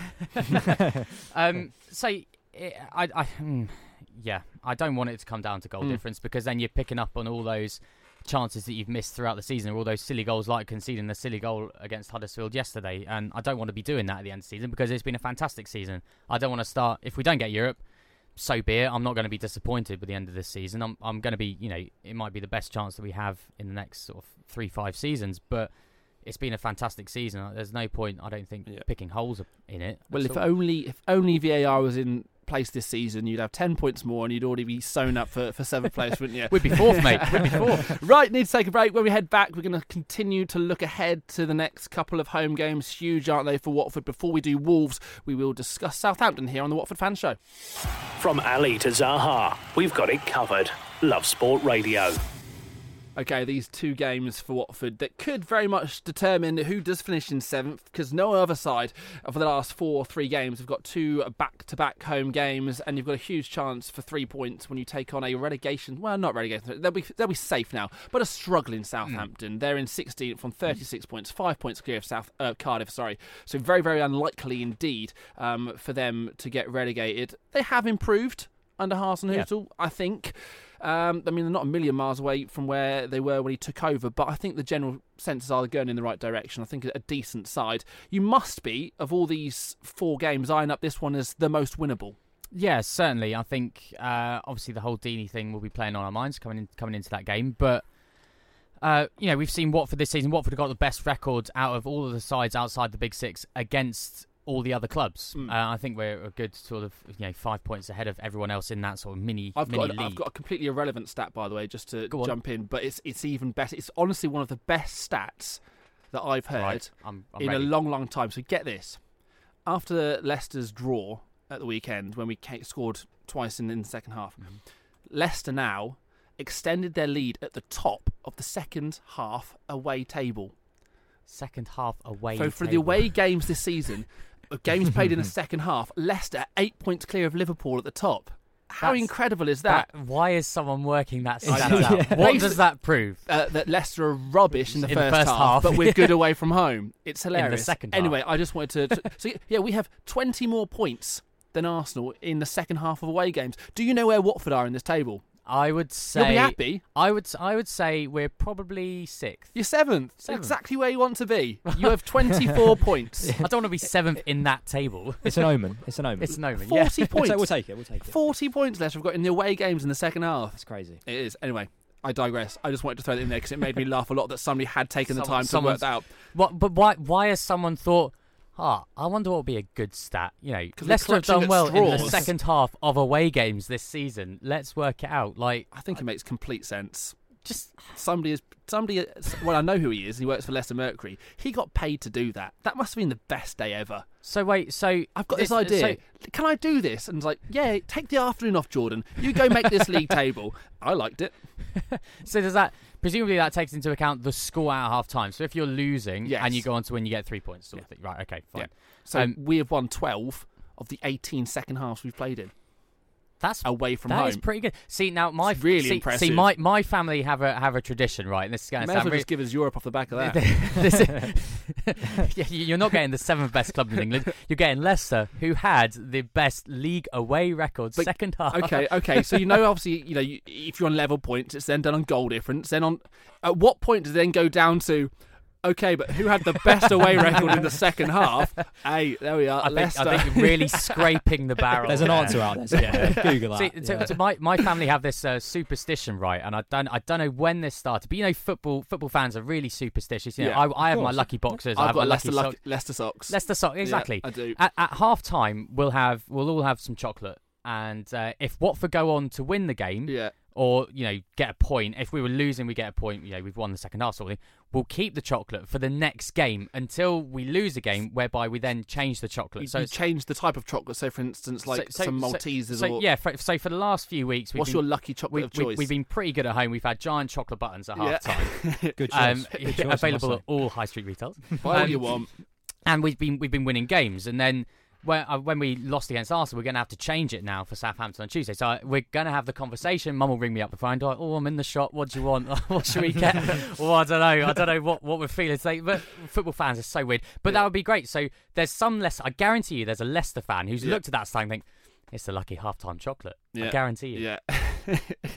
Yeah. um, so, it, I, I, mm, yeah, I don't want it to come down to goal mm. difference because then you're picking up on all those chances that you've missed throughout the season, or all those silly goals like conceding the silly goal against Huddersfield yesterday. And I don't want to be doing that at the end of the season because it's been a fantastic season. I don't want to start, if we don't get Europe, so be it. I'm not going to be disappointed with the end of this season. I'm, I'm going to be, you know, it might be the best chance that we have in the next sort of three, five seasons, but it's been a fantastic season. There's no point, I don't think, yeah. picking holes in it. Well, if all. only if only V A R was in place this season, you'd have ten points more and you'd already be sewn up for, for seventh place, wouldn't you? We'd be fourth, mate. We'd be fourth. Right, need to take a break. When we head back, we're going to continue to look ahead to the next couple of home games. Huge, aren't they, for Watford? Before we do Wolves, we will discuss Southampton here on the Watford Fan Show. From Ali to Zaha, we've got it covered. Love Sport Radio. Okay, these two games for Watford that could very much determine who does finish in seventh, because no other side for the last four or three games have got two back-to-back home games, and you've got a huge chance for three points when you take on a relegation. Well, not relegation; they'll be they'll be safe now, but a struggling Southampton. Mm. They're in sixteenth on thirty-six points, five points clear of South uh, Cardiff. Sorry, so very very unlikely indeed um, for them to get relegated. They have improved under Hasenhüttl, yeah. I think. Um, I mean, they're not a million miles away from where they were when he took over, but I think the general senses are going in the right direction. I think a decent side. You must be, of all these four games, eyeing up this one as the most winnable. Yeah, certainly. I think, uh, obviously, the whole Deeney thing will be playing on our minds coming in, coming into that game, but Uh, you know, we've seen Watford this season. Watford have got the best record out of all of the sides outside the Big Six against all the other clubs. Mm. Uh, I think we're a good sort of, you know, five points ahead of everyone else in that sort of mini, I've mini got, league. I've got a completely irrelevant stat, by the way, just to Go jump in, but it's it's even better. It's honestly one of the best stats that I've heard right. I'm, I'm in ready. a long, long time. So get this. After Leicester's draw at the weekend, when we scored twice in, in the second half, mm-hmm. Leicester now extended their lead at the top of the second half away table. Second half away So for table. the away games this season, games played in the second half, Leicester eight points clear of Liverpool at the top. How That's, incredible is that? that? Why is someone working that stat know. out? Yeah. What does that prove? Uh, that Leicester are rubbish in the, in first, the first half, half, but we're good away from home. It's hilarious. In the second anyway, half. I just wanted to... to so, yeah, we have twenty more points than Arsenal in the second half of away games. Do you know where Watford are in this table? I would say... You'll be happy. I would, I would say we're probably sixth. You're seventh. Seventh. Exactly where you want to be. You have twenty-four points. I don't want to be seventh in that table. It's an omen. It's an omen. It's an omen, forty yeah. points. We'll take it. We'll take it. forty points left we've got in the away games in the second half. That's crazy. It is. Anyway, I digress. I just wanted to throw that in there because it made me laugh a lot that somebody had taken the Someone, time to work that out. What, but why, why has someone thought... Ah, I wonder what would be a good stat. You know, we're Leicester have clutching done at well in the straws. second half of away games this season. Let's work it out. Like, I think it makes complete sense. just Somebody is somebody. Well, I know who he is. He works for Leicester Mercury. He got paid to do that. That must have been the best day ever. so wait. So I've got this it's- idea. so- Can I do this? And it's like, yeah, take the afternoon off, Jordan. You go make this league table. I liked it. So does that presumably that takes into account the score at half time? So if you're losing Yes. and you go on to win, you get three points. Sort Yeah. of thing. Right? Okay. Fine. Yeah. So Um, we have won twelve of the eighteen second halves we've played in. That's away from that home. That is pretty good. See, now my it's really see, impressive. See, my, my family have a have a tradition, right? And this is going to May sound as well really... just give us Europe off the back of that. this is... yeah, you're not getting the seventh best club in England. You're getting Leicester, who had the best league away record But, second half. Okay, okay. So you know, obviously, you know, you, if you're on level points, it's then done on goal difference. Then on, at what point does it then go down to? Okay, but who had the best away record in the second half? Hey, there we are. I Leicester. think, I think you're really scraping the barrel. There's an there. answer out there. So yeah. Google that. See, so, yeah. so my, my family have this uh, superstition, right? And I don't I don't know when this started, but you know, football football fans are really superstitious. You know, Yeah, I, I have my course. lucky boxers. I I've have my got lucky Leicester, socks. luck, Leicester socks. Leicester socks, exactly. Yeah, I do. At, at half time, we'll have we'll all have some chocolate, and uh, if Watford go on to win the game, Yeah. or you know get a point, if we were losing, we get a point. You know, we've won the second half, sort of thing. We'll keep the chocolate for the next game until we lose a game, whereby we then change the chocolate. You, so you change the type of chocolate. So, for instance, like so, some so, Maltesers So, or yeah, for, so for the last few weeks, we've what's been, your lucky chocolate we've, of we've, choice? we've been pretty good at home. We've had giant chocolate buttons at half Yeah. time. Good choice. Um, Good choice, I must available say. at all high street retailers. Buy what Um, you want. And we've been we've been winning games, and then when uh, when we lost against Arsenal, we're going to have to change it now for Southampton on Tuesday. So uh, we're going to have the conversation. Mum will ring me up before I go, oh, I'm in the shop. What do you want? What should we get? Well, I don't know. I don't know what, what we're feeling today. But football fans are so weird. But Yeah. that would be great. So there's some Leicester. I guarantee you, there's a Leicester fan who's Yeah. looked at that star and think, it's the lucky halftime chocolate. Yeah. I guarantee you. Yeah.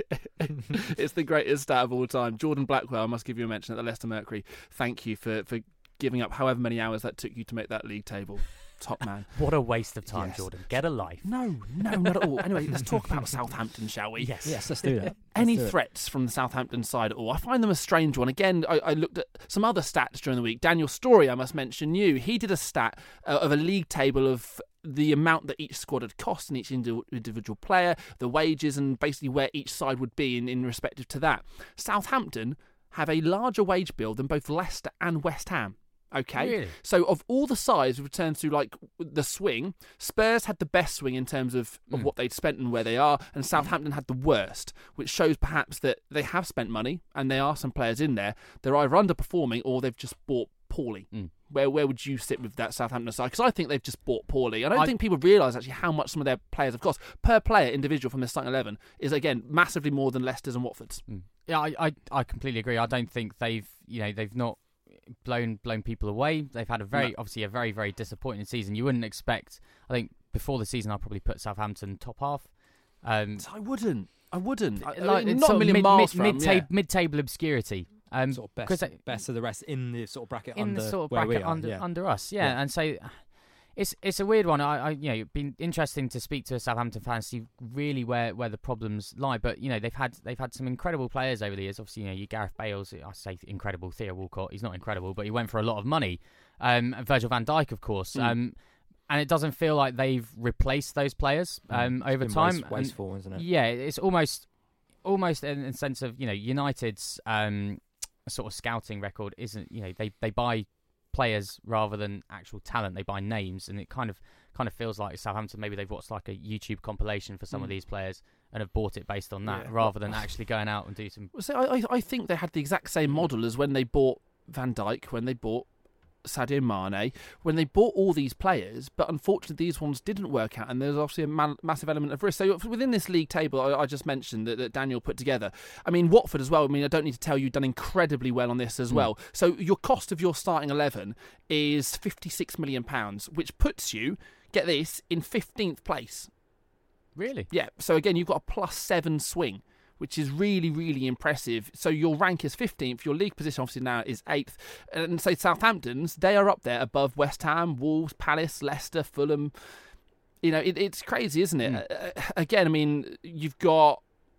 It's the greatest stat of all time. Jordan Blackwell, I must give you a mention at the Leicester Mercury. Thank you for, for giving up however many hours that took you to make that league table. Top man. What a waste of time, Yes. Jordan. Get a life. No, no, not at all. Anyway, let's talk about Southampton, shall we? Yes. Yes, let's do that. Let's Any do it. threats from the Southampton side at all? I find them a strange one. Again, I, I looked at some other stats during the week. Daniel Story, I must mention you. He did a stat uh, of a league table of the amount that each squad had cost and each indi- individual player, the wages, and basically where each side would be in, in respective to that. Southampton have a larger wage bill than both Leicester and West Ham. Okay, Really? so of all the sides, we've returned to like the swing. Spurs had the best swing in terms of, of Mm. what they'd spent and where they are, and Southampton had the worst, which shows perhaps that they have spent money and there are some players in there. They're either underperforming or they've just bought poorly. Mm. Where where would you sit with that Southampton side? Because I think they've just bought poorly. I don't I- think people realise actually how much some of their players have cost per player individual from the starting eleven is again massively more than Leicester's and Watford's. Mm. Yeah, I, I I completely agree. I don't think they've you know they've not blown blown people away. They've had a very No. obviously a very very disappointing season. You wouldn't expect. I think before the season, I'd probably put Southampton top half. Um, I wouldn't. I wouldn't. I, I like mean, it's not sort a of million mid, miles mid, from. mid, yeah. mid table obscurity. Um, Sort of 'cause best, they- best of the rest in the sort of bracket in under the sort of where bracket we are. under yeah. under us, yeah. Yeah. And so it's it's a weird one. I, I you know it'd been interesting to speak to a Southampton fan, see really where, where the problems lie. But you know they've had they've had some incredible players over the years. Obviously, you know you Gareth Bale's, I say incredible. Theo Walcott, he's not incredible, but he went for a lot of money. Um, and Virgil van Dijk, of course. Mm. Um, and it doesn't feel like they've replaced those players um, It's over been time. waste- And- wasteful, isn't it? yeah, it's almost, almost in the sense of you know United's um, sort of scouting record isn't you know they, they buy players rather than actual talent. They buy names, and it kind of kind of feels like Southampton maybe they've watched like a YouTube compilation for some of Mm. these players and have bought it based on that Yeah. rather than actually going out and do some. Well, so I, I I think they had the exact same model as when they bought Van Dijk, when they bought Sadio Mane, when they bought all these players, but unfortunately these ones didn't work out, and there's obviously a ma- massive element of risk. So within this league table I, I just mentioned that, that Daniel put together, I mean Watford as well, I mean I don't need to tell you, done incredibly well on this as Mm. well. So your cost of your starting eleven is fifty-six million pounds, which puts you, get this, in fifteenth place. Really? Yeah, so again, you've got a plus seven swing, which is really, really impressive. So your rank is fifteenth. Your league position, obviously, now is eighth. And so Southampton's, they are up there above West Ham, Wolves, Palace, Leicester, Fulham. You know, it, it's crazy, isn't it? Mm. Uh, again, I mean, you've got,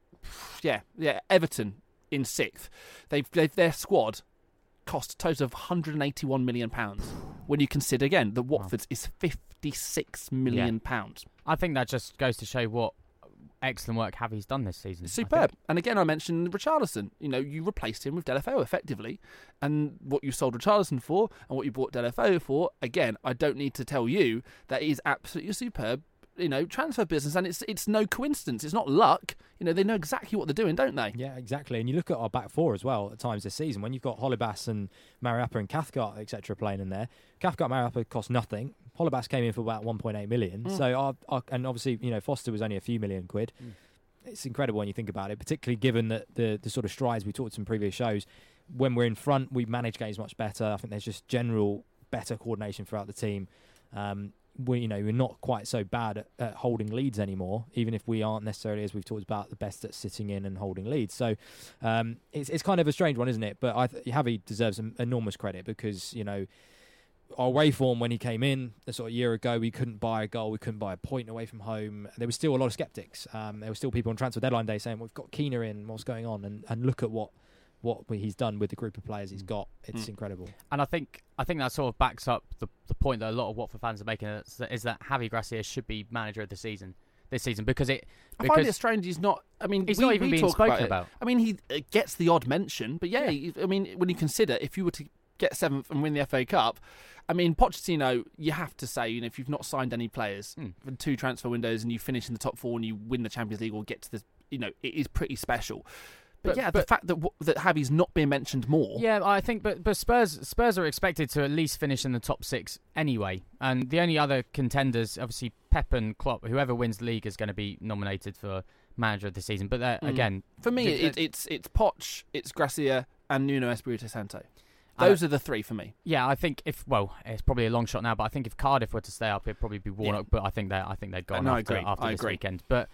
yeah, yeah, Everton in sixth. They've, they've their squad cost a total of one hundred eighty-one million pounds. When you consider, again, that Watford's is fifty-six million pounds. I think that just goes to show what excellent work Javi's done this season. I think. Superb. And again, I mentioned Richarlison. You know, you replaced him with Delafeu effectively. And what you sold Richarlison for and what you bought Delafeu for, again, I don't need to tell you that is absolutely superb, you know, transfer business. And it's it's no coincidence. It's not luck. You know, they know exactly what they're doing, don't they? Yeah, exactly. And you look at our back four as well at times this season, when you've got Holibas and Mariappa and Cathcart, et cetera, playing in there. Cathcart and Mariappa cost nothing. Holebas came in for about one point eight million. Mm. So, our, our, and obviously, you know, Foster was only a few million quid. Mm. It's incredible when you think about it, particularly given that the the sort of strides we talked in previous shows. When we're in front, we manage games much better. I think there's just general better coordination throughout the team. Um, we, you know, we're not quite so bad at, at holding leads anymore, even if we aren't necessarily, as we've talked about, the best at sitting in and holding leads. So um, it's it's kind of a strange one, isn't it? But I th- Javi deserves an enormous credit because, you know, our away form when he came in a sort of year ago, we couldn't buy a goal, we couldn't buy a point away from home. There was still a lot of sceptics. Um, there were still people on transfer deadline day saying, "We've got Keener in, what's going on?" And and look at what. what he's done with the group of players he's got. It's mm. incredible. And I think I think that sort of backs up the the point that a lot of Watford fans are making is that, is that Javi Gracia should be manager of the season this season because it. Because I find it strange he's not. I mean, he's we, not even we being talk spoken about. about. I mean, he uh, gets the odd mention, but yeah, Yeah. I mean, when you consider if you were to get seventh and win the F A Cup, I mean, Pochettino, you have to say, you know, if you've not signed any players mm. in two transfer windows and you finish in the top four and you win the Champions League or get to the, you know, it is pretty special. But, but yeah, but, the fact that that Javi's not being mentioned more. Yeah, I think, but but Spurs Spurs are expected to at least finish in the top six anyway. And the only other contenders, obviously, Pep and Klopp, whoever wins the league is going to be nominated for manager of the season. But mm. again, for me, the, it, it's it's Poch, it's Gracia, and Nuno Espirito Santo. Those uh, are the three for me. Yeah, I think if well, it's probably a long shot now, but I think if Cardiff were to stay up, it'd probably be Warnock. Yeah. But I think they I think they'd go on no, after, I agree. after I this agree. weekend. But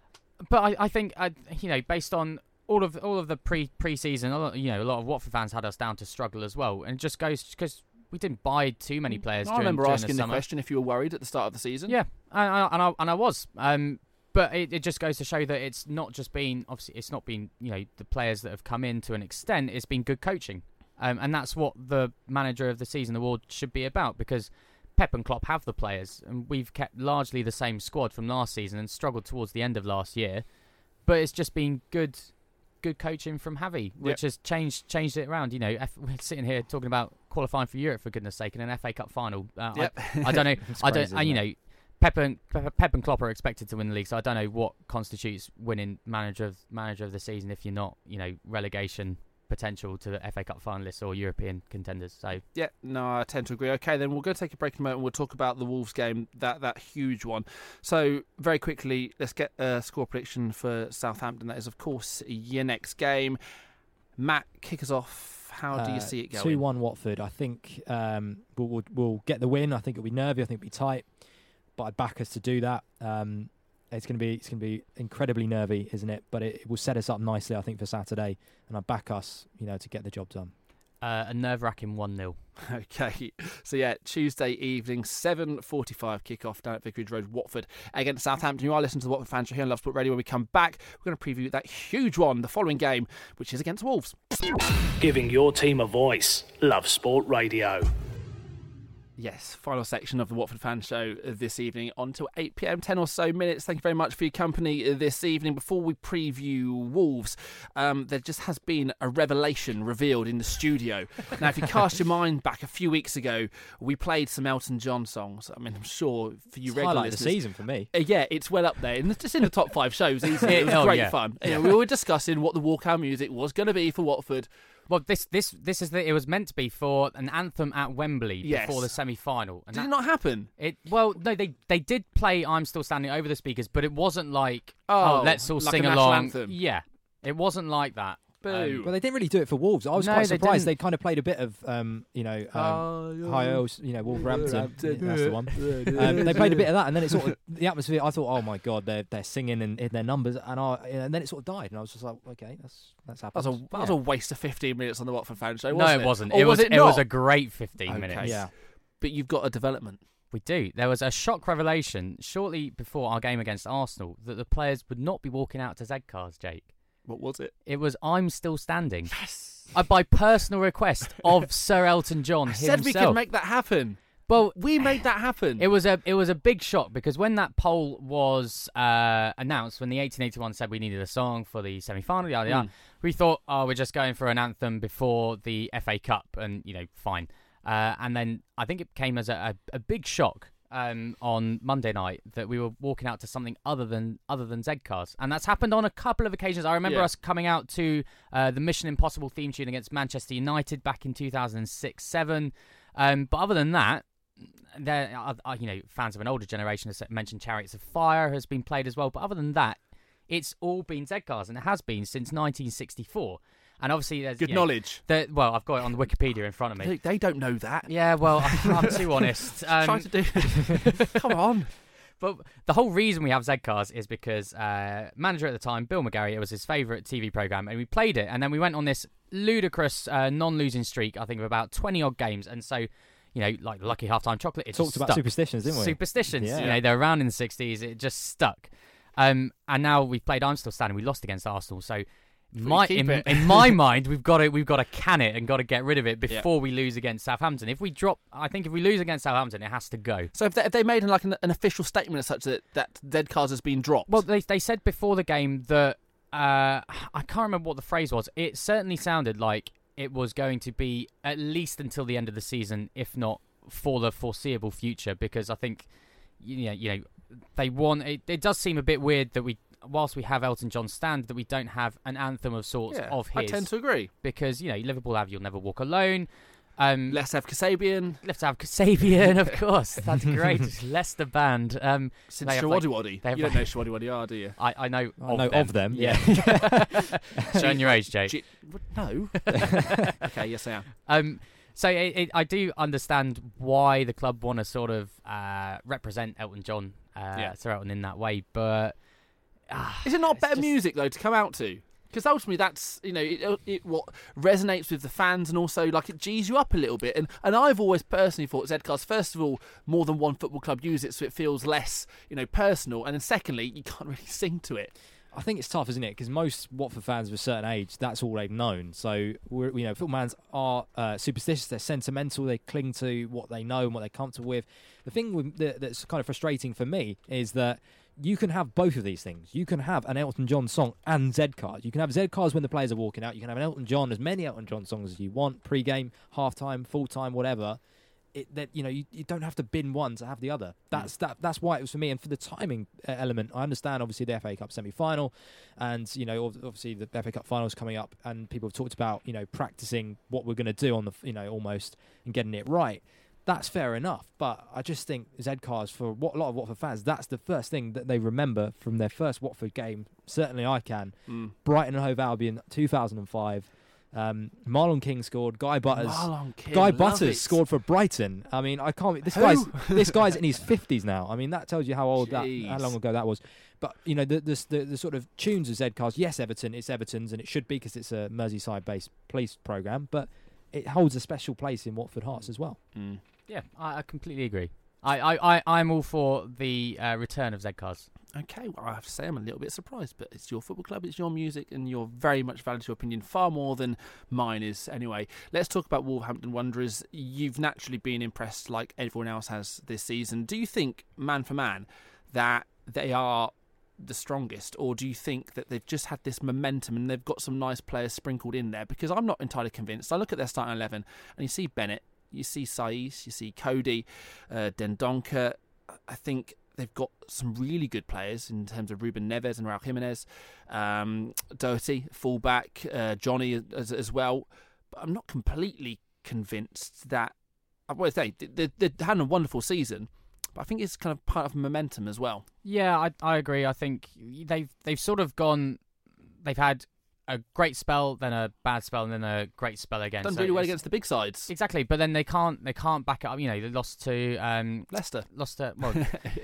but I, I think I, you know, based on all of all of the pre pre-season, a lot, you know, a lot of Watford fans had us down to struggle as well, and it just goes because we didn't buy too many players. I during, remember during asking the, the question if you were worried at the start of the season. Yeah, and I and I, and I was. Um, But it, it just goes to show that it's not just been obviously it's not been you know the players that have come in to an extent. It's been good coaching, um, and that's what the manager of the season award should be about. Because Pep and Klopp have the players, and we've kept largely the same squad from last season and struggled towards the end of last year. But it's just been good, good coaching from Javi, which yep. has changed changed it around. You know, F- we're sitting here talking about qualifying for Europe for goodness sake in an F A Cup final. Uh, yep. I, I don't know. I don't. I, you know. Pep and, Pep and Klopp are expected to win the league, so I don't know what constitutes winning manager of manager of the season if you're not, you know, relegation potential to the F A Cup finalists or European contenders. So yeah, no, I tend to agree. Okay, then we'll go take a break in a moment and we'll talk about the Wolves game, that that huge one. So very quickly, let's get a score prediction for Southampton. That is, of course, your next game. Matt, kick us off. How do you uh, see it going? two one Watford. I think um, we'll, we'll, we'll get the win. I think it'll be nervy. I think it'll be tight. But I'd back us to do that. Um, it's going to be it's going to be incredibly nervy, isn't it? But it, it will set us up nicely, I think, for Saturday. And I back us, you know, to get the job done. Uh, a nerve-wracking one nil. Okay, so yeah, Tuesday evening, seven forty-five kickoff down at Vicarage Road, Watford against Southampton. You are listening to the Watford Fan Show here on Love Sport Radio. When we come back, we're going to preview that huge one, the following game, which is against Wolves. Giving your team a voice. Love Sport Radio. Yes, final section of the Watford Fan Show this evening on till eight p.m, ten or so minutes. Thank you very much for your company this evening. Before we preview Wolves, um, there just has been a revelation revealed in the studio. Now, if you cast your mind back a few weeks ago, we played some Elton John songs. I mean, I'm sure for you it's regular highlight listeners, the season for me. Uh, yeah, it's well up there. And it's just in the top five shows easily. It was oh, great yeah. fun. You know, we were discussing what the walkout music was going to be for Watford. Well, this this this is the, it was meant to be for an anthem at Wembley yes. before the semi-final. And Did that, it not happen? It well, no, they they did play "I'm Still Standing" over the speakers, but it wasn't like oh, oh let's all like sing a along. Anthem. Yeah, it wasn't like that. Um, well, they didn't really do it for Wolves. I was no, quite they surprised. Didn't. They kind of played a bit of, um, you know, um, high O's, you know, Wolverhampton. Yeah, that's the one. um, they played a bit of that, and then it sort of the atmosphere. I thought, oh my god, they're they're singing in, in their numbers, and I and then it sort of died, and I was just like, okay, that's that's happened. That was a, that yeah. was a waste of fifteen minutes on the Watford Fan Show. No, Wasn't it it wasn't. Or it was, was it, it not? was a great fifteen okay. minutes. Yeah. But you've got a development. We do. There was a shock revelation shortly before our game against Arsenal that the players would not be walking out to Z cars, Jake. What was it? It was "I'm Still Standing." Yes. Uh, by personal request of Sir Elton John I himself. said we could make that happen. Well, we made that happen. It was a it was a big shock because when that poll was uh, announced, when the eighteen eighty-one said we needed a song for the semi-final, yada, yada, mm. we thought, oh, we're just going for an anthem before the F A Cup, and you know, fine. Uh, and then I think it came as a, a, a big shock um, on Monday night that we were walking out to something other than other than Z cars, and that's happened on a couple of occasions. I remember yeah. us coming out to uh, the Mission Impossible theme tune against Manchester United back in two thousand six seven. Um, but other than that, there, uh, uh, you know, fans of an older generation have mentioned Chariots of Fire has been played as well. But other than that, it's all been Z cars, and it has been since nineteen sixty-four. And obviously, there's Good you know, knowledge. there- Well, I've got it on the Wikipedia in front of me. They, they don't know that. Yeah, well, I'm too honest. Um, Try to do. Come on. But the whole reason we have Z cars is because uh, manager at the time, Bill McGarry, it was his favourite T V programme, and we played it, and then we went on this ludicrous uh, non-losing streak, I think, of about twenty odd games, and so. You know, like Lucky Halftime Chocolate, it Talked just about stuck. superstitions, didn't we? Superstitions. Yeah. You know, they're around in the sixties. It just stuck. Um, and now we've played I'm Still Standing. We lost against Arsenal. So my, keep in, it. in my mind, we've got to we've got to can it and got to get rid of it before we lose against Southampton. If we drop, I think if we lose against Southampton, it has to go. So if they, if they made like an, an official statement as such that, that Z cars has been dropped? Well, they they said before the game that uh, I can't remember what the phrase was. It certainly sounded like it was going to be at least until the end of the season, if not for the foreseeable future, because I think you know, you know they want it, it does seem a bit weird that we whilst we have Elton John stand that we don't have an anthem of sorts yeah, of his. I tend to agree. Because you know Liverpool have You'll Never Walk Alone. Um, Let's have Kasabian. Let's have Kasabian, of course. That's great. Leicester band. Um, Since they have, Shawaddy like- Waddy. they have, You don't like- know Shawaddy Waddy are, do you? I, I know, I of, know them. of them, Yeah. Showing your age, Jake. G- no. Okay, yes I am. Um, so it, it, I do understand why the club want to sort of uh, represent Elton John, uh, Yeah. Sir Elton, in that way, but uh, Is it not it's better just- music though to come out to? Because ultimately, that's you know it, it what resonates with the fans, and also like it G's you up a little bit. And and I've always personally thought Z cars, first of all, more than one football club use it, so it feels less you know personal. And then secondly, you can't really sing to it. I think it's tough, isn't it? Because most Watford fans of a certain age, that's all they've known. So, we're, you know, football fans are uh, superstitious. They're sentimental. They cling to what they know and what they're comfortable with. The thing with, that, that's kind of frustrating for me is that you can have both of these things. You can have an Elton John song and Z cars. You can have Z cars when the players are walking out. You can have an Elton John, as many Elton John songs as you want, pre-game, half-time, full-time, whatever. It, that you know you, you don't have to bin one to have the other. That's that. That's why it was for me. And for the timing uh, element, I understand obviously the F A Cup semi-final, and you know obviously the F A Cup final is coming up, and people have talked about you know practicing what we're going to do on the you know almost and getting it right. That's fair enough, but I just think Z cars for what a lot of Watford fans, that's the first thing that they remember from their first Watford game. Certainly, I can. Mm. Brighton and Hove Albion, two thousand five. Um, Marlon King scored. Guy Butters. Marlon King, Guy love Butters it. scored for Brighton. I mean, I can't. This Who? guy's this guy's in his fifties now. I mean, that tells you how old that, Jeez. how long ago that was. But you know, the the the, the sort of tunes of Z cars. Yes, Everton. It's Everton's, and it should be because it's a Merseyside-based police program. But it holds a special place in Watford hearts as well. Mm. Yeah, I, I completely agree. I, I, I, I'm all for the uh, return of Z cars. Okay, well, I have to say I'm a little bit surprised, but it's your football club, it's your music, and you're very much valid to your opinion, far more than mine is. Anyway, let's talk about Wolverhampton Wanderers. You've naturally been impressed like everyone else has this season. Do you think, man for man, that they are the strongest, or do you think that they've just had this momentum and they've got some nice players sprinkled in there? Because I'm not entirely convinced. I look at their starting eleven and you see Bennett, you see Saiz, you see Cody, uh, Dendoncker. I think they've got some really good players in terms of Ruben Neves and Raul Jimenez, um, Doherty, fullback, uh, Johnny as, as well. But I'm not completely convinced that. I would say they, they, they had a wonderful season, but I think it's kind of part of momentum as well. Yeah, I, I agree. I think they've they've sort of gone. They've had a great spell, then a bad spell, and then a great spell again. Done So really well it's- against the big sides. Exactly, but then they can't they can't back it up. You know, they lost to um, Leicester. lost to well,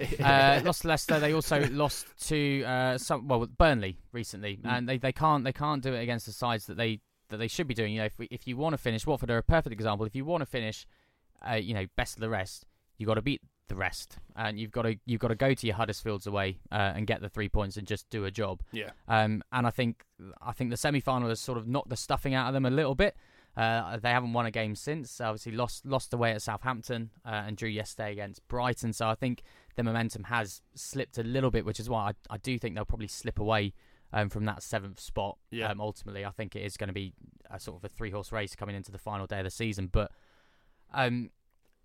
uh, lost to Leicester. They also lost to uh, some well Burnley recently, Mm. and they, they can't they can't do it against the sides that they that they should be doing. You know, if we, if you want to finish, Watford are a perfect example. If you want to finish, uh, you know, best of the rest, you got to beat the rest, and you've got to you've got to go to your Huddersfields away uh, and get the three points and just do a job. Yeah. Um, and I think I think the semi-final has sort of knocked the stuffing out of them a little bit. Uh, they haven't won a game since. Obviously, lost lost away at Southampton uh, and drew yesterday against Brighton. So I think the momentum has slipped a little bit, which is why I, I do think they'll probably slip away um, from that seventh spot. Yeah. Um, ultimately, I think it is going to be a sort of a three-horse race coming into the final day of the season. But um,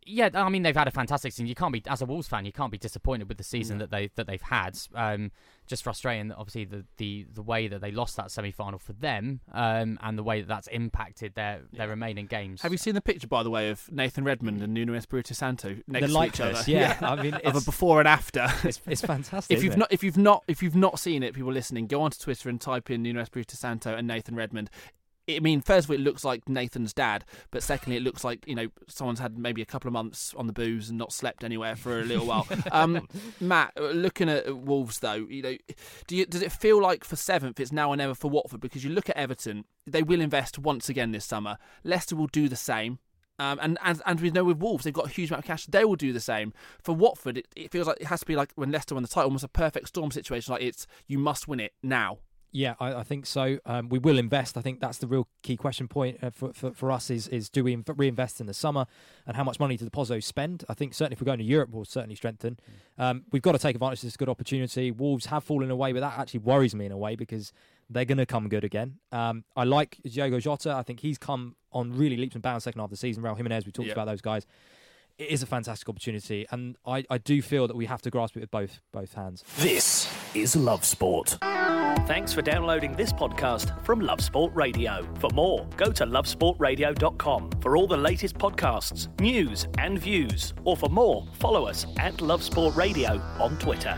Yeah, I mean they've had a fantastic season. You can't be, as a Wolves fan, you can't be disappointed with the season Mm. that they that they've had. Um, just frustrating that obviously the, the, the way that they lost that semi final for them, um, and the way that that's impacted their, their remaining games. Have you seen the picture, by the way, of Nathan Redmond and Nuno Espirito Santo next The to each other? likeness, yeah. I mean, of a it's, before and after. it's, it's fantastic. If you've isn't not, if you've not, if you've not seen it, people listening, go onto Twitter and type in Nuno Espirito Santo and Nathan Redmond. I mean, first of all, it looks like Nathan's dad, but secondly, it looks like, you know, someone's had maybe a couple of months on the booze and not slept anywhere for a little while. Um, Matt, looking at Wolves though, you know, do you, does it feel like for seventh it's now or never for Watford? Because you look at Everton, they will invest once again this summer. Leicester will do the same. Um, and, and and we know with Wolves, they've got a huge amount of cash. They will do the same. For Watford, it, it feels like it has to be like when Leicester won the title, almost a perfect storm situation. Like it's, you must win it now. Yeah, I, I think so. Um, we will invest. I think that's the real key question point uh, for, for for us is is do we inv- reinvest in the summer, and how much money do the Pozzos spend? I think certainly if we're going to Europe, we'll certainly strengthen. Um, we've got to take advantage of this good opportunity. Wolves have fallen away, but that actually worries me in a way because they're going to come good again. Um, I like Diogo Jota. I think he's come on really leaps and bounds second half of the season. Raul Jimenez, we talked Yeah. about those guys. It is a fantastic opportunity, and I, I do feel that we have to grasp it with both both hands. This is Love Sport. Thanks for downloading this podcast from Love Sport Radio. For more, go to love sport radio dot com for all the latest podcasts, news and views. Or for more, follow us at Love Sport Radio on Twitter.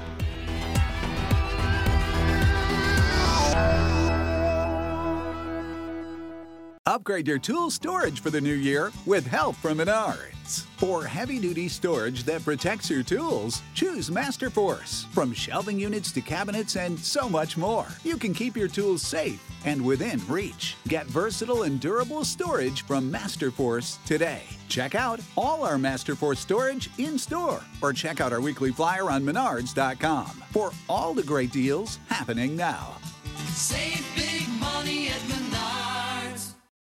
Upgrade your tool storage for the new year with help from Menards. For heavy-duty storage that protects your tools, choose Masterforce. From shelving units to cabinets and so much more, you can keep your tools safe and within reach. Get versatile and durable storage from Masterforce today. Check out all our Masterforce storage in-store or check out our weekly flyer on menards dot com for all the great deals happening now. Save big money at